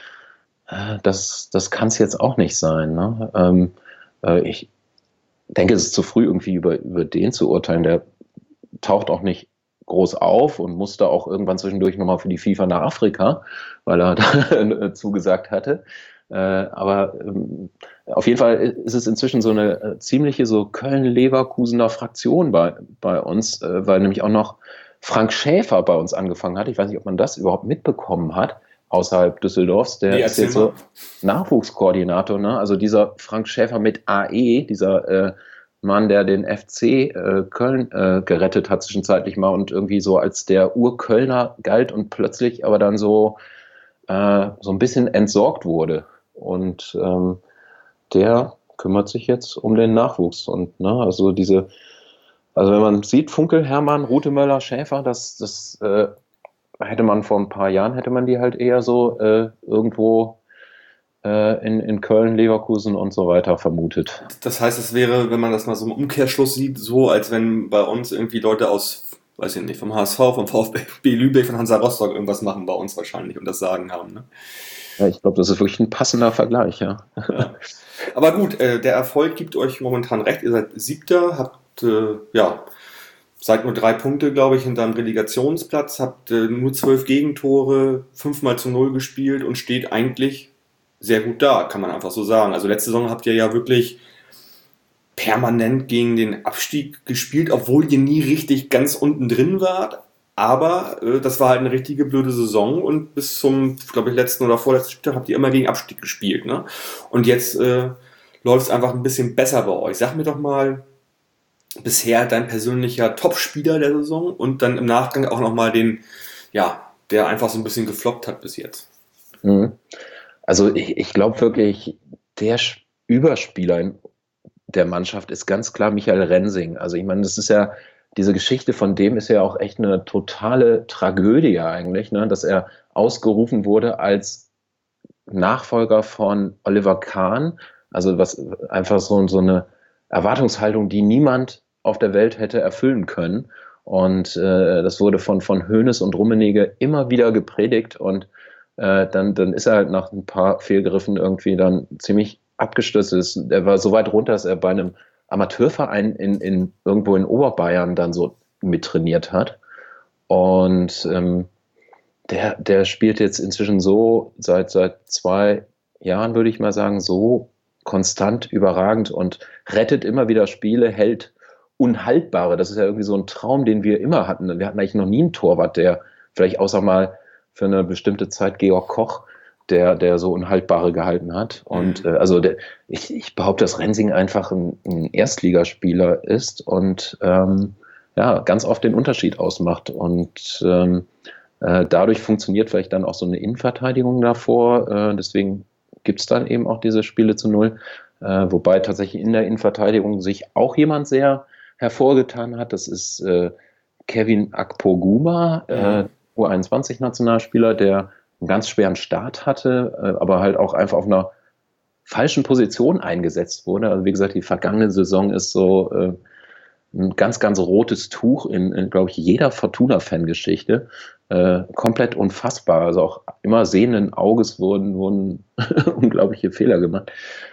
äh, das, das kann es jetzt auch nicht sein. Ne? Ähm, äh, ich denke, es ist zu früh irgendwie über, über den zu urteilen. Der taucht auch nicht groß auf und musste auch irgendwann zwischendurch nochmal für die FIFA nach Afrika, weil er da zugesagt hatte. Äh, aber ähm, auf jeden Fall ist es inzwischen so eine äh, ziemliche so Köln-Leverkusener Fraktion bei, bei uns, äh, weil nämlich auch noch Frank Schäfer bei uns angefangen hat. Ich weiß nicht, ob man das überhaupt mitbekommen hat, außerhalb Düsseldorfs. Der nee, ist jetzt so Nachwuchskoordinator, ne? Also dieser Frank Schäfer mit A E, dieser äh, Mann, der den F C äh, Köln äh, gerettet hat zwischenzeitlich mal und irgendwie so als der Urkölner galt und plötzlich aber dann so, äh, so ein bisschen entsorgt wurde. Und ähm, der kümmert sich jetzt um den Nachwuchs. Und ne, also diese, also wenn man sieht, Funkel, Hermann, Rutemöller, Schäfer, das, das äh, hätte man vor ein paar Jahren, hätte man die halt eher so äh, irgendwo äh, in, in Köln, Leverkusen und so weiter vermutet. Das heißt, es wäre, wenn man das mal so im Umkehrschluss sieht, so, als wenn bei uns irgendwie Leute aus, weiß ich nicht, vom H S V, vom VfB Lübeck, von Hansa Rostock irgendwas machen bei uns wahrscheinlich und das Sagen haben, ne? Ja, ich glaube, das ist wirklich ein passender Vergleich, ja. Ja. Aber gut, äh, der Erfolg gibt euch momentan recht. Ihr seid Siebter, habt, äh, ja, seid nur drei Punkte, glaube ich, hinterm Relegationsplatz, habt äh, nur zwölf Gegentore, fünfmal zu null gespielt und steht eigentlich sehr gut da, kann man einfach so sagen. Also letzte Saison habt ihr ja wirklich permanent gegen den Abstieg gespielt, obwohl ihr nie richtig ganz unten drin wart. Aber äh, das war halt eine richtige blöde Saison und bis zum, glaube ich, letzten oder vorletzten Spieltag habt ihr immer gegen Abstieg gespielt, ne? Und jetzt äh, läuft es einfach ein bisschen besser bei euch. Sag mir doch mal bisher dein persönlicher Top-Spieler der Saison und dann im Nachgang auch nochmal den, ja, der einfach so ein bisschen gefloppt hat bis jetzt. Mhm. Also ich, ich glaube wirklich, der Überspieler in der Mannschaft ist ganz klar Michael Rensing. Also ich meine, das ist ja diese Geschichte von dem ist ja auch echt eine totale Tragödie eigentlich, ne? Dass er ausgerufen wurde als Nachfolger von Oliver Kahn, also was einfach so, so eine Erwartungshaltung, die niemand auf der Welt hätte erfüllen können. Und äh, das wurde von, von Hoeneß und Rummenigge immer wieder gepredigt und äh, dann, dann ist er halt nach ein paar Fehlgriffen irgendwie dann ziemlich abgestürzt. Ist. Er war so weit runter, dass er bei einem Amateurverein in, in, irgendwo in Oberbayern dann so mittrainiert hat. Und ähm, der, der spielt jetzt inzwischen so seit, seit zwei Jahren, würde ich mal sagen, so konstant überragend und rettet immer wieder Spiele, hält Unhaltbare. Das ist ja irgendwie so ein Traum, den wir immer hatten. Wir hatten eigentlich noch nie einen Torwart, der vielleicht außer mal für eine bestimmte Zeit Georg Koch, der, der so Unhaltbare gehalten hat. Und äh, also der, ich, ich behaupte, dass Rensing einfach ein, ein Erstligaspieler ist und ähm, ja, ganz oft den Unterschied ausmacht. Und ähm, äh, dadurch funktioniert vielleicht dann auch so eine Innenverteidigung davor. Äh, deswegen gibt es dann eben auch diese Spiele zu Null. Äh, wobei tatsächlich in der Innenverteidigung sich auch jemand sehr hervorgetan hat. Das ist äh, Kevin Akpoguma, äh, U einundzwanzig-Nationalspieler, der einen ganz schweren Start hatte, äh, aber halt auch einfach auf einer falschen Position eingesetzt wurde. Also wie gesagt, die vergangene Saison ist so äh, ein ganz, ganz rotes Tuch in, in glaube ich, jeder Fortuna-Fangeschichte. Äh, komplett unfassbar. Also auch immer sehenden Auges wurden, wurden unglaubliche Fehler gemacht.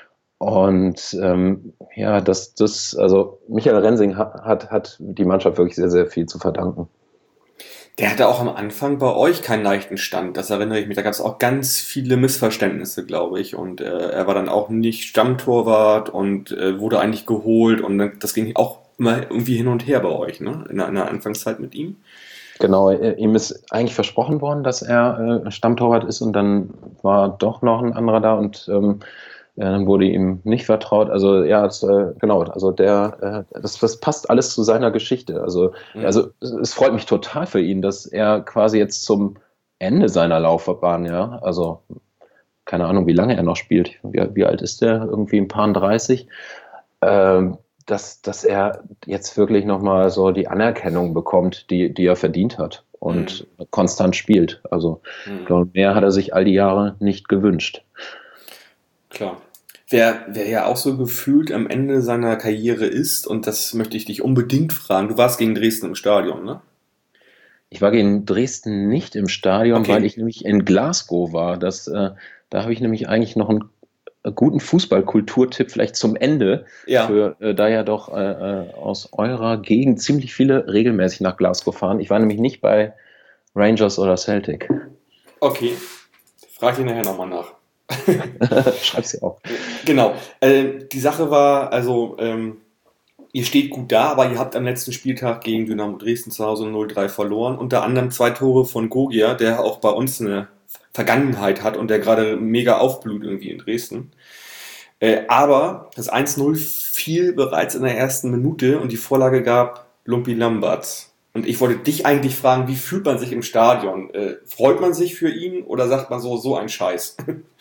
Und ähm, ja, das, das, also Michael Rensing hat, hat, hat die Mannschaft wirklich sehr, sehr viel zu verdanken. Der hatte auch am Anfang bei euch keinen leichten Stand, das erinnere ich mich. Da gab es auch ganz viele Missverständnisse, glaube ich. Und äh, er war dann auch nicht Stammtorwart und äh, wurde eigentlich geholt. Und dann, das ging auch immer irgendwie hin und her bei euch, ne? In der, in der Anfangszeit mit ihm. Genau, ihm ist eigentlich versprochen worden, dass er äh, Stammtorwart ist. Und dann war doch noch ein anderer da und ähm, ja, dann wurde ihm nicht vertraut. Also ja, das, äh, genau, also der, äh, das, das passt alles zu seiner Geschichte. Also, mhm. also es, es freut mich total für ihn, dass er quasi jetzt zum Ende seiner Laufbahn, ja, also keine Ahnung, wie lange er noch spielt. Wie, wie alt ist der? Irgendwie ein paar dreißig. Ähm, dass, dass er jetzt wirklich nochmal so die Anerkennung bekommt, die, die er verdient hat und mhm. konstant spielt. Also mhm. ich glaube, mehr hat er sich all die Jahre nicht gewünscht. Klar. Wer, wer ja auch so gefühlt am Ende seiner Karriere ist, und das möchte ich dich unbedingt fragen, du warst gegen Dresden im Stadion, ne? Ich war gegen Dresden nicht im Stadion, okay. weil ich nämlich in Glasgow war. Das, äh, da habe ich nämlich eigentlich noch einen, einen guten Fußballkulturtipp vielleicht zum Ende, ja. für, äh, da ja doch äh, aus eurer Gegend ziemlich viele regelmäßig nach Glasgow fahren. Ich war nämlich nicht bei Rangers oder Celtic. Okay, frage ich nachher nochmal nach. Schreib's dir auch. Genau. Äh, die Sache war, also ähm, ihr steht gut da, aber ihr habt am letzten Spieltag gegen Dynamo Dresden zu Hause null drei verloren. Unter anderem zwei Tore von Gogia, der auch bei uns eine Vergangenheit hat und der gerade mega aufblüht irgendwie in Dresden. Äh, aber das eins null fiel bereits in der ersten Minute und die Vorlage gab Lumpi Lamberts. Und ich wollte dich eigentlich fragen, wie fühlt man sich im Stadion? Äh, freut man sich für ihn oder sagt man so, so ein Scheiß?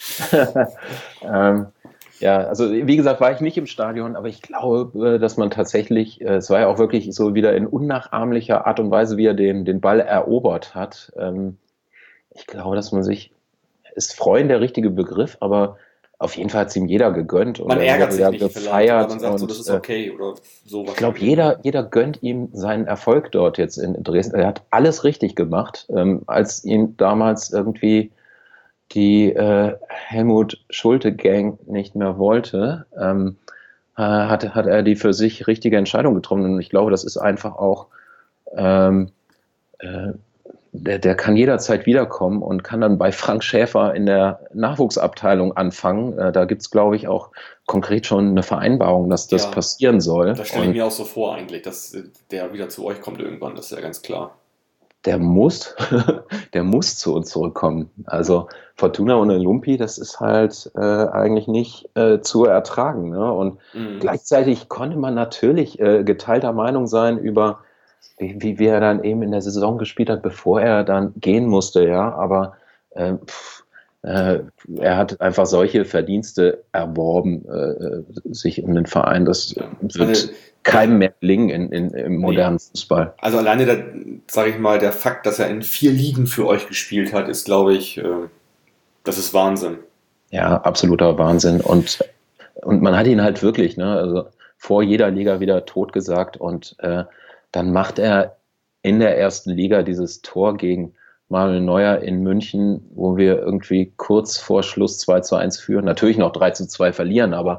ähm, ja, also wie gesagt, war ich nicht im Stadion, aber ich glaube, dass man tatsächlich, äh, es war ja auch wirklich so wieder in unnachahmlicher Art und Weise, wie er den, den Ball erobert hat. Ähm, ich glaube, dass man sich, ist freuen der richtige Begriff, aber auf jeden Fall hat es ihm jeder gegönnt. Und man ärgert sich nicht gefeiert. Man sagt und, so, das ist okay oder sowas. Ich glaube, jeder, jeder gönnt ihm seinen Erfolg dort jetzt in Dresden. Er hat alles richtig gemacht. Ähm, als ihn damals irgendwie die äh, Helmut Schulte-Gang nicht mehr wollte, ähm, äh, hat, hat er die für sich richtige Entscheidung getroffen. Und ich glaube, das ist einfach auch ähm, äh, Der, der kann jederzeit wiederkommen und kann dann bei Frank Schäfer in der Nachwuchsabteilung anfangen. Äh, da gibt es, glaube ich, auch konkret schon eine Vereinbarung, dass das ja, passieren soll. Das stelle ich mir auch so vor eigentlich, dass der wieder zu euch kommt irgendwann, das ist ja ganz klar. Der muss, der muss zu uns zurückkommen. Also Fortuna ohne Lumpi, das ist halt äh, eigentlich nicht äh, zu ertragen. Ne? Und mhm. gleichzeitig konnte man natürlich äh, geteilter Meinung sein über Wie, wie er dann eben in der Saison gespielt hat, bevor er dann gehen musste, ja, aber äh, pff, äh, er hat einfach solche Verdienste erworben, äh, sich um den Verein, das ja, wird seine, keinem mehr gelingen in, in, im modernen nee. Fußball. Also alleine, der, sage ich mal, der Fakt, dass er in vier Ligen für euch gespielt hat, ist, glaube ich, äh, das ist Wahnsinn. Ja, absoluter Wahnsinn und, und man hat ihn halt wirklich, ne, also vor jeder Liga wieder totgesagt und äh, dann macht er in der ersten Liga dieses Tor gegen Manuel Neuer in München, wo wir irgendwie kurz vor Schluss zwei zu eins führen, natürlich noch drei zu zwei verlieren, aber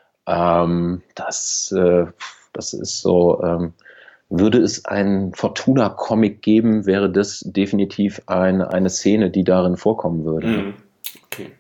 ähm, das, äh, das ist so, ähm, würde es einen Fortuna-Comic geben, wäre das definitiv eine, eine Szene, die darin vorkommen würde. Mhm. Okay.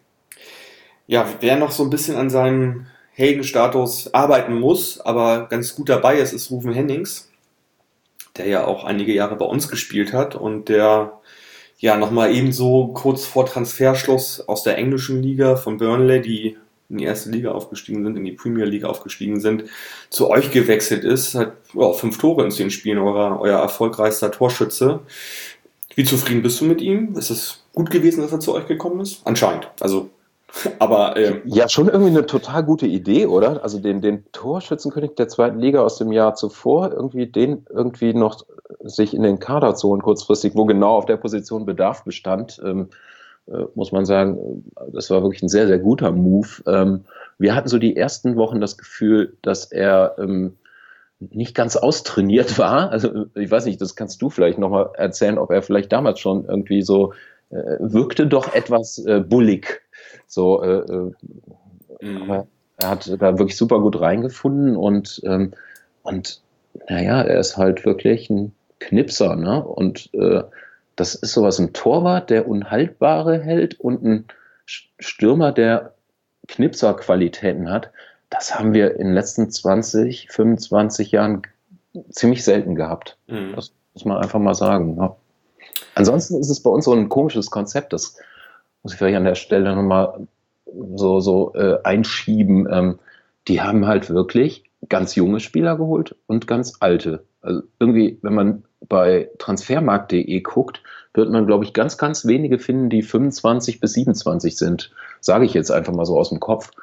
Ja, wer noch so ein bisschen an seinem Heldenstatus arbeiten muss, aber ganz gut dabei ist, ist Ruven Hennings, der ja auch einige Jahre bei uns gespielt hat und der ja nochmal ebenso kurz vor Transferschluss aus der englischen Liga von Burnley, die in die erste Liga aufgestiegen sind, in die Premier League aufgestiegen sind, zu euch gewechselt ist, hat ja, fünf Tore in zehn Spielen, euer, euer erfolgreichster Torschütze. Wie zufrieden bist du mit ihm? Ist es gut gewesen, dass er zu euch gekommen ist? Anscheinend. Also Aber äh, ja, schon irgendwie eine total gute Idee, oder? Also den, den Torschützenkönig der zweiten Liga aus dem Jahr zuvor, irgendwie den irgendwie noch sich in den Kader zu holen kurzfristig, wo genau auf der Position Bedarf bestand, ähm, äh, muss man sagen, das war wirklich ein sehr, sehr guter Move. Ähm, wir hatten so die ersten Wochen das Gefühl, dass er ähm, nicht ganz austrainiert war. Also ich weiß nicht, das kannst du vielleicht nochmal erzählen, ob er vielleicht damals schon irgendwie so äh, wirkte doch etwas äh, bullig. So, äh, äh, mhm. aber er hat da wirklich super gut reingefunden und, ähm, und naja, er ist halt wirklich ein Knipser, ne? Und äh, das ist sowas, ein Torwart, der Unhaltbare hält und ein Stürmer, der Knipser-Qualitäten hat. Das haben wir in den letzten zwanzig, fünfundzwanzig Jahren ziemlich selten gehabt. Mhm. Das muss man einfach mal sagen. Ja. Ansonsten ist es bei uns so ein komisches Konzept, das muss ich vielleicht an der Stelle nochmal so, so äh, einschieben. Ähm, die haben halt wirklich ganz junge Spieler geholt und ganz alte. Also irgendwie, wenn man bei transfermarkt punkt de guckt, wird man, glaube ich, ganz, ganz wenige finden, die fünfundzwanzig bis siebenundzwanzig sind. Sage ich jetzt einfach mal so aus dem Kopf.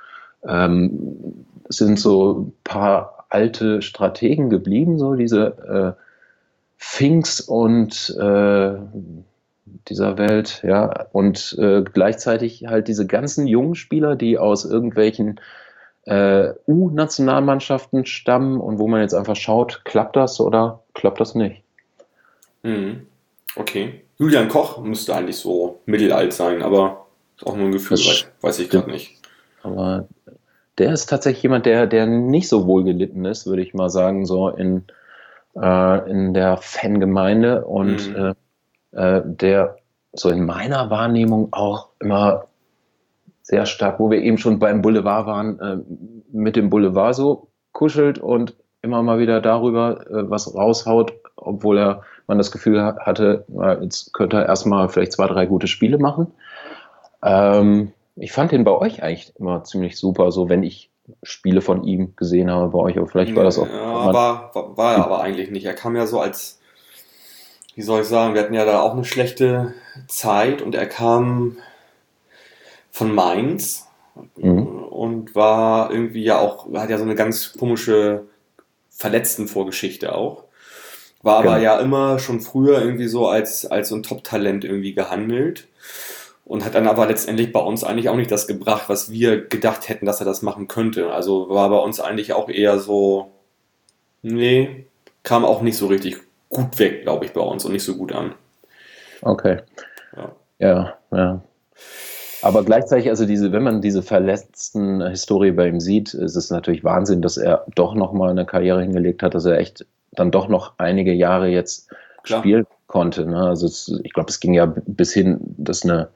Ähm, es sind so ein paar alte Strategen geblieben, so diese äh, Finks und äh, dieser Welt, ja, und äh, gleichzeitig halt diese ganzen jungen Spieler, die aus irgendwelchen äh, U-Nationalmannschaften stammen und wo man jetzt einfach schaut, klappt das oder klappt das nicht? Mhm. Okay. Julian Koch müsste eigentlich so mittelalt sein, aber ist auch nur ein Gefühl, weiß, weiß ich gerade nicht. Aber der ist tatsächlich jemand, der, der nicht so wohl gelitten ist, würde ich mal sagen, so in, äh, in der Fangemeinde und mhm. äh, der so in meiner Wahrnehmung auch immer sehr stark, wo wir eben schon beim Boulevard waren, äh, mit dem Boulevard so kuschelt und immer mal wieder darüber äh, was raushaut, obwohl er man das Gefühl hatte, äh, jetzt könnte er erstmal vielleicht zwei, drei gute Spiele machen. Ähm, ich fand den bei euch eigentlich immer ziemlich super, so wenn ich Spiele von ihm gesehen habe bei euch, aber vielleicht war das auch... Ja, war, war, war er aber eigentlich nicht. Er kam ja so als, wie soll ich sagen, wir hatten ja da auch eine schlechte Zeit und er kam von Mainz mhm. und war irgendwie ja auch, hat ja so eine ganz komische Verletztenvorgeschichte auch. War aber genau. ja immer schon früher irgendwie so als, als so ein Top-Talent irgendwie gehandelt und hat dann aber letztendlich bei uns eigentlich auch nicht das gebracht, was wir gedacht hätten, dass er das machen könnte. Also war bei uns eigentlich auch eher so, nee, kam auch nicht so richtig gut weg, glaube ich, bei uns und nicht so gut an. Okay. Ja, ja. ja. Aber gleichzeitig, also diese, wenn man diese verletzten Historie bei ihm sieht, ist es natürlich Wahnsinn, dass er doch nochmal eine Karriere hingelegt hat, dass er echt dann doch noch einige Jahre jetzt Klar. spielen konnte. Ne? Also es, ich glaube, es ging ja bis hin, dass eine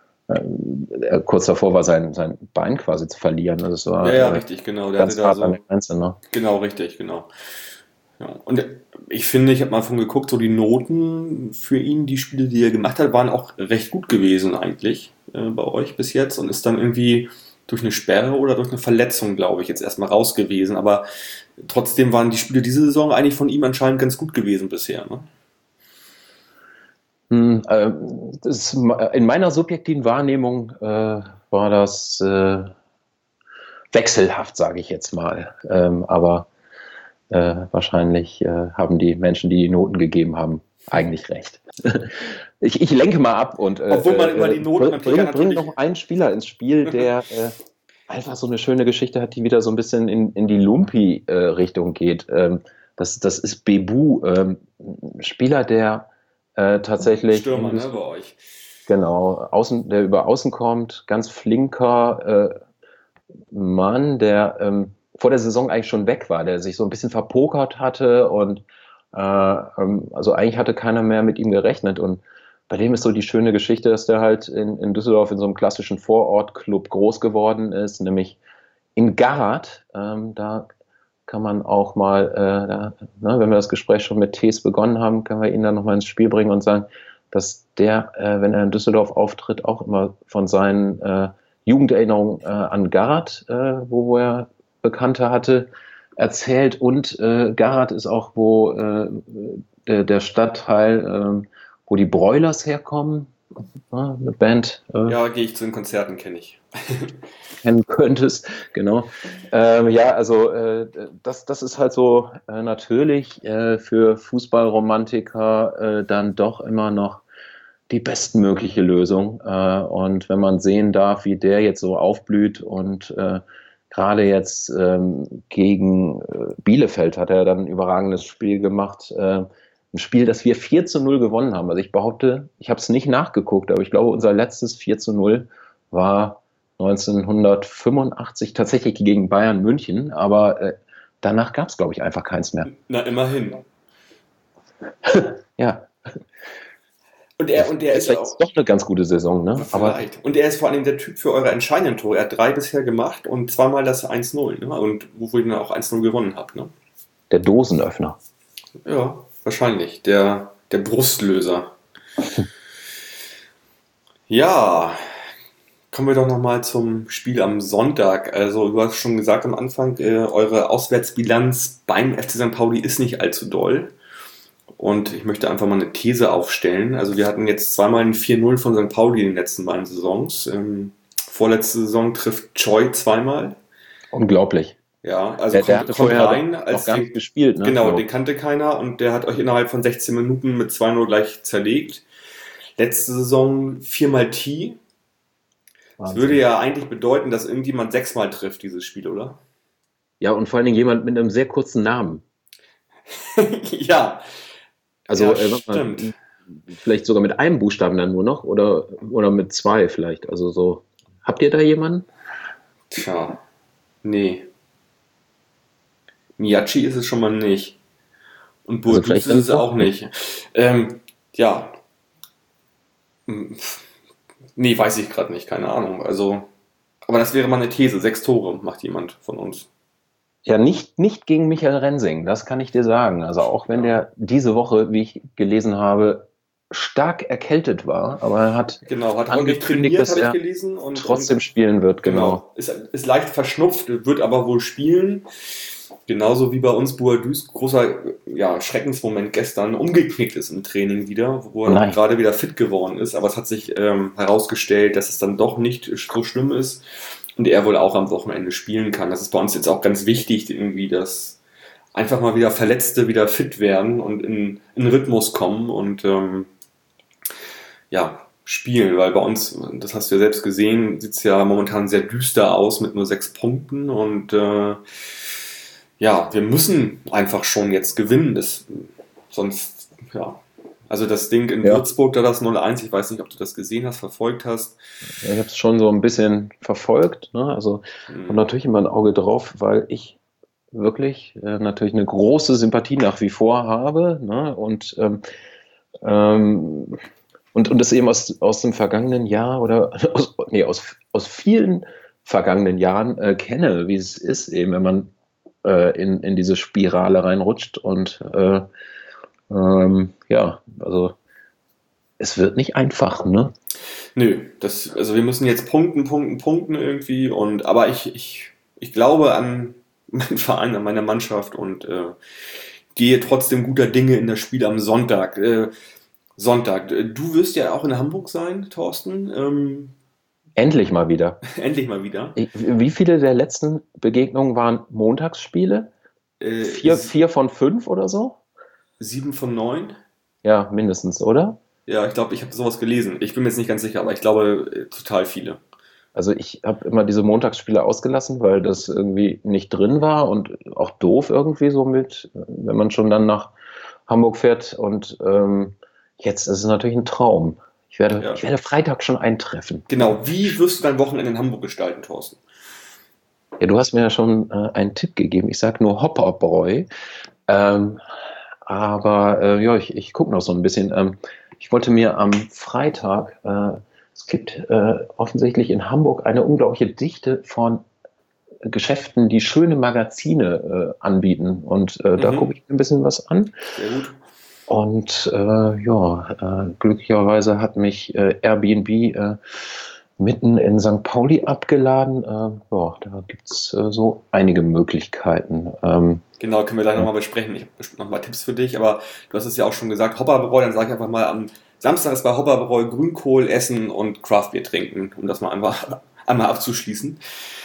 äh, kurz davor war, sein, sein Bein quasi zu verlieren. Also es war, ja, ja, richtig, genau. Der ganz hatte da hart so, an der Grenze. Ne? Genau, richtig, genau. Ja. Und ich finde, ich habe mal von geguckt, so die Noten für ihn, die Spiele, die er gemacht hat, waren auch recht gut gewesen eigentlich äh, bei euch bis jetzt und ist dann irgendwie durch eine Sperre oder durch eine Verletzung, glaube ich, jetzt erstmal raus gewesen. Aber trotzdem waren die Spiele diese Saison eigentlich von ihm anscheinend ganz gut gewesen bisher. Ne? Hm, äh, das, in meiner subjektiven Wahrnehmung äh, war das äh, wechselhaft, sage ich jetzt mal. Ähm, aber Äh, wahrscheinlich äh, haben die Menschen, die die Noten gegeben haben, eigentlich recht. ich, ich lenke mal ab und äh, obwohl man immer die Noten bring, bring, bring noch einen Spieler ins Spiel, der äh, einfach so eine schöne Geschichte hat, die wieder so ein bisschen in, in die Lumpi-Richtung geht. Ähm, das, das ist Bebu, ähm, ein Spieler, der äh, tatsächlich... Stürmer, ne, bei euch. Genau, außen, der über Außen kommt, ganz flinker äh, Mann, der ähm, vor der Saison eigentlich schon weg war, der sich so ein bisschen verpokert hatte und äh, ähm, also eigentlich hatte keiner mehr mit ihm gerechnet und bei dem ist so die schöne Geschichte, dass der halt in, in Düsseldorf in so einem klassischen Vorortclub groß geworden ist, nämlich in Garath. Ähm, da kann man auch mal, äh, da, ne, wenn wir das Gespräch schon mit Tees begonnen haben, können wir ihn dann nochmal ins Spiel bringen und sagen, dass der, äh, wenn er in Düsseldorf auftritt, auch immer von seinen äh, Jugenderinnerungen äh, an Garath, äh, wo, wo er Bekannte hatte, erzählt. Und äh, Garath ist auch, wo äh, der, der Stadtteil, äh, wo die Broilers herkommen, ja, eine Band. Äh, Ja, gehe ich zu den Konzerten, kenne ich. kennen könntest, genau. Ähm, ja, also äh, das, das ist halt so äh, natürlich äh, für Fußballromantiker äh, dann doch immer noch die bestmögliche Lösung. Äh, und wenn man sehen darf, wie der jetzt so aufblüht und äh, gerade jetzt ähm, gegen äh, Bielefeld hat er dann ein überragendes Spiel gemacht. Äh, ein Spiel, das wir vier zu null gewonnen haben. Also ich behaupte, ich habe es nicht nachgeguckt, aber ich glaube, unser letztes vier zu null war neunzehnhundertfünfundachtzig tatsächlich gegen Bayern München, aber äh, danach gab es, glaube ich, einfach keins mehr. Na, immerhin. Ja. Und er, und der ist Vielleicht auch... ist doch eine ganz gute Saison, ne? Aber und er ist vor allem der Typ für eure entscheidenden Tore. Er hat drei bisher gemacht und zweimal das eins null. Ne? Und wo ihr dann auch eins null gewonnen habt. Ne? Der Dosenöffner. Ja, wahrscheinlich. Der, der Brustlöser. Ja, kommen wir doch nochmal zum Spiel am Sonntag. Also du hast schon gesagt am Anfang, äh, eure Auswärtsbilanz beim F C Sankt Pauli ist nicht allzu doll. Und ich möchte einfach mal eine These aufstellen. Also wir hatten jetzt zweimal ein vier null von Sankt Pauli in den letzten beiden Saisons. Ähm, vorletzte Saison trifft Choi zweimal. Unglaublich. Ja, also der, kommt, der hatte kommt vorher rein, noch als gar den, nicht gespielt. Ne? Genau, so. den kannte keiner und der hat euch innerhalb von sechzehn Minuten mit zwei null gleich zerlegt. Letzte Saison viermal T. Das Wahnsinn. würde ja eigentlich bedeuten, dass irgendjemand sechsmal trifft, dieses Spiel, oder? Ja, und vor allen Dingen jemand mit einem sehr kurzen Namen. Ja. Also ja, äh, stimmt. Mal, vielleicht sogar mit einem Buchstaben dann nur noch oder, oder mit zwei vielleicht. Also so. Habt ihr da jemanden? Tja, nee. Miyachi ist es schon mal nicht. Und Burduc Also ist es auch nicht. Ähm, ja. Nee, weiß ich gerade nicht, keine Ahnung. Also, aber das wäre mal eine These. Sechs Tore macht jemand von uns. Ja, nicht, nicht gegen Michael Rensing, das kann ich dir sagen. Also auch wenn der diese Woche, wie ich gelesen habe, stark erkältet war, aber er hat, genau, hat angekündigt, dass er gelesen und, trotzdem und, spielen wird. Genau. genau. Ist, ist leicht verschnupft, wird aber wohl spielen. Genauso wie bei uns Boadus, großer ja, Schreckensmoment gestern, umgeknickt ist im Training wieder, wo er gerade wieder fit geworden ist. Aber es hat sich ähm, herausgestellt, dass es dann doch nicht so schlimm ist. Und er wohl auch am Wochenende spielen kann. Das ist bei uns jetzt auch ganz wichtig, irgendwie, dass einfach mal wieder Verletzte wieder fit werden und in, in Rhythmus kommen und ähm, ja, spielen. Weil bei uns, das hast du ja selbst gesehen, sieht es ja momentan sehr düster aus mit nur sechs Punkten. Und äh, ja, wir müssen einfach schon jetzt gewinnen. Das, sonst, ja... Also das Ding in ja. Würzburg, da das null eins, ich weiß nicht, ob du das gesehen hast, verfolgt hast. Ja, ich habe es schon so ein bisschen verfolgt, ne? Also hm. habe natürlich immer ein Auge drauf, weil ich wirklich äh, natürlich eine große Sympathie nach wie vor habe, ne? Und ähm, ähm, und, und das eben aus, aus dem vergangenen Jahr oder aus, nee, aus, aus vielen vergangenen Jahren äh, kenne, wie es ist, eben wenn man äh, in, in diese Spirale reinrutscht und äh, Ähm, ja, also es wird nicht einfach, ne? Nö, das, also wir müssen jetzt punkten, punkten, punkten irgendwie und aber ich, ich, ich glaube an meinen Verein, an meine Mannschaft und äh, gehe trotzdem guter Dinge in das Spiel am Sonntag. Äh, Sonntag. Du wirst ja auch in Hamburg sein, Thorsten. Ähm, Endlich mal wieder. Endlich mal wieder. Wie viele der letzten Begegnungen waren Montagsspiele? Äh, vier, vier von fünf oder so? Sieben von neun? Ja, mindestens, oder? Ja, ich glaube, ich habe sowas gelesen. Ich bin mir jetzt nicht ganz sicher, aber ich glaube, total viele. Also ich habe immer diese Montagsspiele ausgelassen, weil das irgendwie nicht drin war und auch doof irgendwie so mit, wenn man schon dann nach Hamburg fährt. Und ähm, jetzt ist es natürlich ein Traum. Ich werde, Ja. ich werde Freitag schon eintreffen. Genau, wie wirst du dein Wochenende in Hamburg gestalten, Thorsten? Ja, du hast mir ja schon äh, einen Tipp gegeben. Ich sage nur Hopperbräu. Ähm, aber äh, ja, ich, ich gucke noch so ein bisschen. Ähm, ich wollte mir am Freitag, äh, es gibt äh, offensichtlich in Hamburg eine unglaubliche Dichte von Geschäften, die schöne Magazine äh, anbieten. Und äh, da Mhm. gucke ich mir ein bisschen was an. Sehr gut. Und äh, ja, äh, glücklicherweise hat mich äh, Airbnb äh, mitten in Sankt Pauli abgeladen. Äh, ja, da gibt es äh, so einige Möglichkeiten. Ähm, Genau, können wir gleich Ja. nochmal besprechen. Ich habe bestimmt nochmal Tipps für dich, aber du hast es ja auch schon gesagt, Hopperbräu, dann sage ich einfach mal, am Samstag ist bei Hopperbräu Grünkohl essen und Craftbier trinken, um das mal einfach einmal abzuschließen.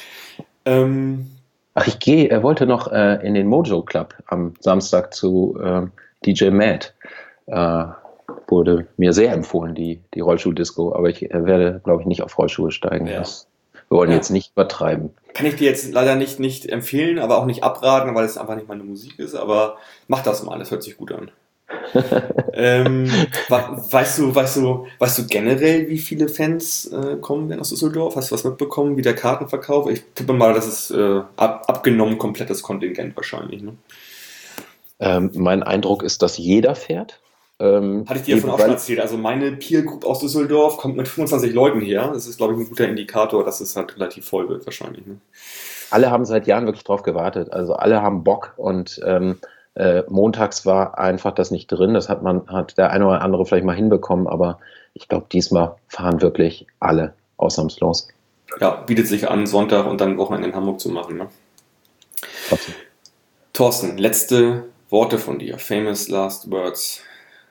Ähm, ach, ich gehe, er wollte noch äh, in den Mojo Club am Samstag zu äh, D J Matt. Äh, wurde mir sehr empfohlen, die, die Rollschuh-Disco, aber ich äh, werde, glaube ich, nicht auf Rollschuhe steigen. Ja. Das, wir wollen Ja. jetzt nicht übertreiben. Kann ich dir jetzt leider nicht, nicht empfehlen, aber auch nicht abraten, weil es einfach nicht meine Musik ist, aber mach das mal, das hört sich gut an. ähm, weißt du, weißt du, weißt du generell, wie viele Fans äh, kommen denn aus Düsseldorf? Hast du was mitbekommen, wie der Kartenverkauf? Ich tippe mal, das ist äh, ab, abgenommen komplettes Kontingent wahrscheinlich. Ne? Ähm, mein Eindruck ist, dass jeder fährt. Ähm, Hatte ich dir eben davon auch schon weil- erzählt. Also meine Peer Group aus Düsseldorf kommt mit fünfundzwanzig Leuten her. Das ist, glaube ich, ein guter Indikator, dass es halt relativ voll wird wahrscheinlich. Ne? alle haben seit Jahren wirklich drauf gewartet. Also alle haben Bock und ähm, äh, montags war einfach das nicht drin. Das hat man, hat der eine oder andere vielleicht mal hinbekommen, aber ich glaube, diesmal fahren wirklich alle ausnahmslos. Ja, bietet sich an, Sonntag und dann Wochenende in Hamburg zu machen. Ne? Absolut. Thorsten, letzte Worte von dir. Famous last words.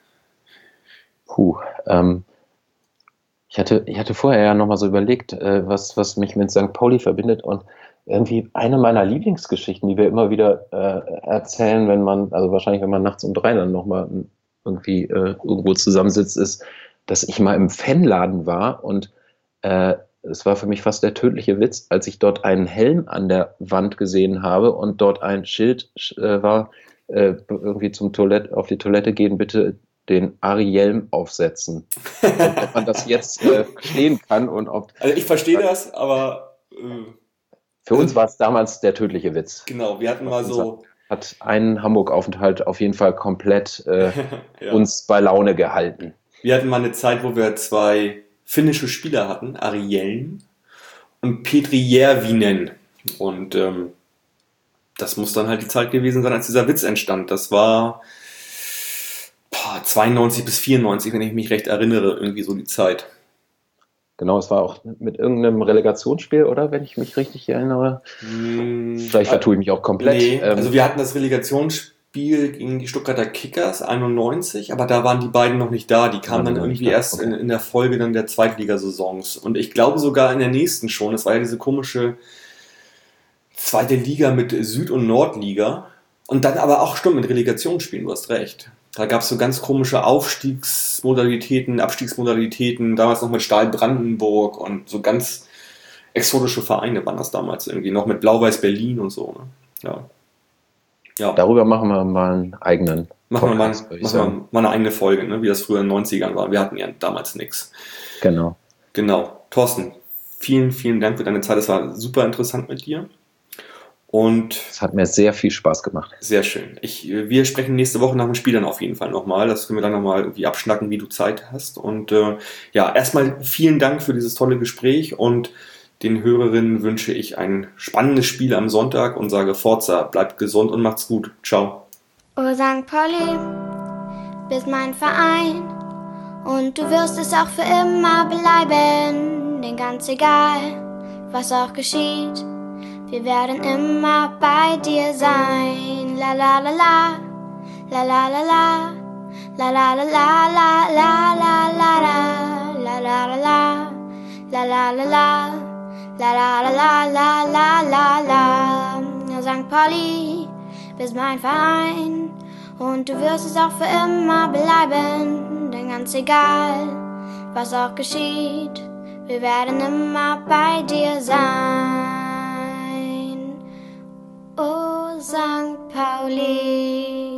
Puh, ähm, ich hatte, ich hatte vorher ja nochmal so überlegt, äh, was, was mich mit Sankt Pauli verbindet und irgendwie eine meiner Lieblingsgeschichten, die wir immer wieder äh, erzählen, wenn man, also wahrscheinlich, wenn man nachts um drei dann nochmal irgendwie äh, irgendwo zusammensitzt, ist, dass ich mal im Fanladen war und äh, es war für mich fast der tödliche Witz, als ich dort einen Helm an der Wand gesehen habe und dort ein Schild äh, war, äh, irgendwie zum Toilette, auf die Toilette gehen, bitte den Arielm aufsetzen. Und ob man das jetzt äh, verstehen kann und ob... Also ich verstehe das, aber äh, Für uns war es damals der tödliche Witz. genau, wir hatten mal so... Hat einen Hamburg-Aufenthalt auf jeden Fall komplett äh, ja. uns bei Laune gehalten. Wir hatten mal eine Zeit, wo wir zwei finnische Spieler hatten, Arielm und Petri Järvinen. Und ähm, das muss dann halt die Zeit gewesen sein, als dieser Witz entstand. Das war boah, zweiundneunzig bis vierundneunzig, wenn ich mich recht erinnere, irgendwie so die Zeit. Genau, es war auch mit irgendeinem Relegationsspiel, oder? Wenn ich mich richtig erinnere. Hm, Vielleicht vertue ich mich auch komplett. Nee, Ähm, also wir hatten das Relegationsspiel gegen die Stuttgarter Kickers einundneunzig, aber da waren die beiden noch nicht da. Die kamen Waren dann noch nicht irgendwie da, erst okay. in, in der Folge dann der Zweitligasaisons. Und ich glaube sogar in der nächsten schon. Das war ja diese komische zweite Liga mit Süd- und Nordliga. Und dann aber auch stimmt mit Relegationsspielen, du hast recht. Da gab es so ganz komische Aufstiegsmodalitäten, Abstiegsmodalitäten, damals noch mit Stahl Brandenburg und so ganz exotische Vereine waren das damals irgendwie, noch mit Blau-Weiß Berlin und so. Ne? Ja. Ja, darüber machen wir mal einen eigenen machen wir mal, Podcast, würde ich machen wir sagen. mal eine eigene Folge, ne? Wie das früher in den neunzigern war. Wir hatten ja damals nichts. Genau. Genau. Thorsten, vielen, vielen Dank für deine Zeit. Es war super interessant mit dir. Und Es hat mir sehr viel Spaß gemacht. sehr schön. Ich, wir sprechen nächste Woche nach dem Spiel dann auf jeden Fall nochmal. Das können wir dann nochmal irgendwie abschnacken, wie du Zeit hast. Und äh, ja, erstmal vielen Dank für dieses tolle Gespräch und den Hörerinnen wünsche ich ein spannendes Spiel am Sonntag und sage Forza, bleibt gesund und macht's gut. Ciao. Oh Sankt Pauli, bist mein Verein und du wirst es auch für immer bleiben, denn ganz egal, was auch geschieht, wir werden immer bei dir sein. La la la la, la la la la, la la la la la la la la la la la la, la la la la, la la la la la la la. Sankt Pauli, bist mein Verein und du wirst es auch für immer bleiben, denn ganz egal, was auch geschieht, wir werden immer bei dir sein. Oh Sankt Pauli.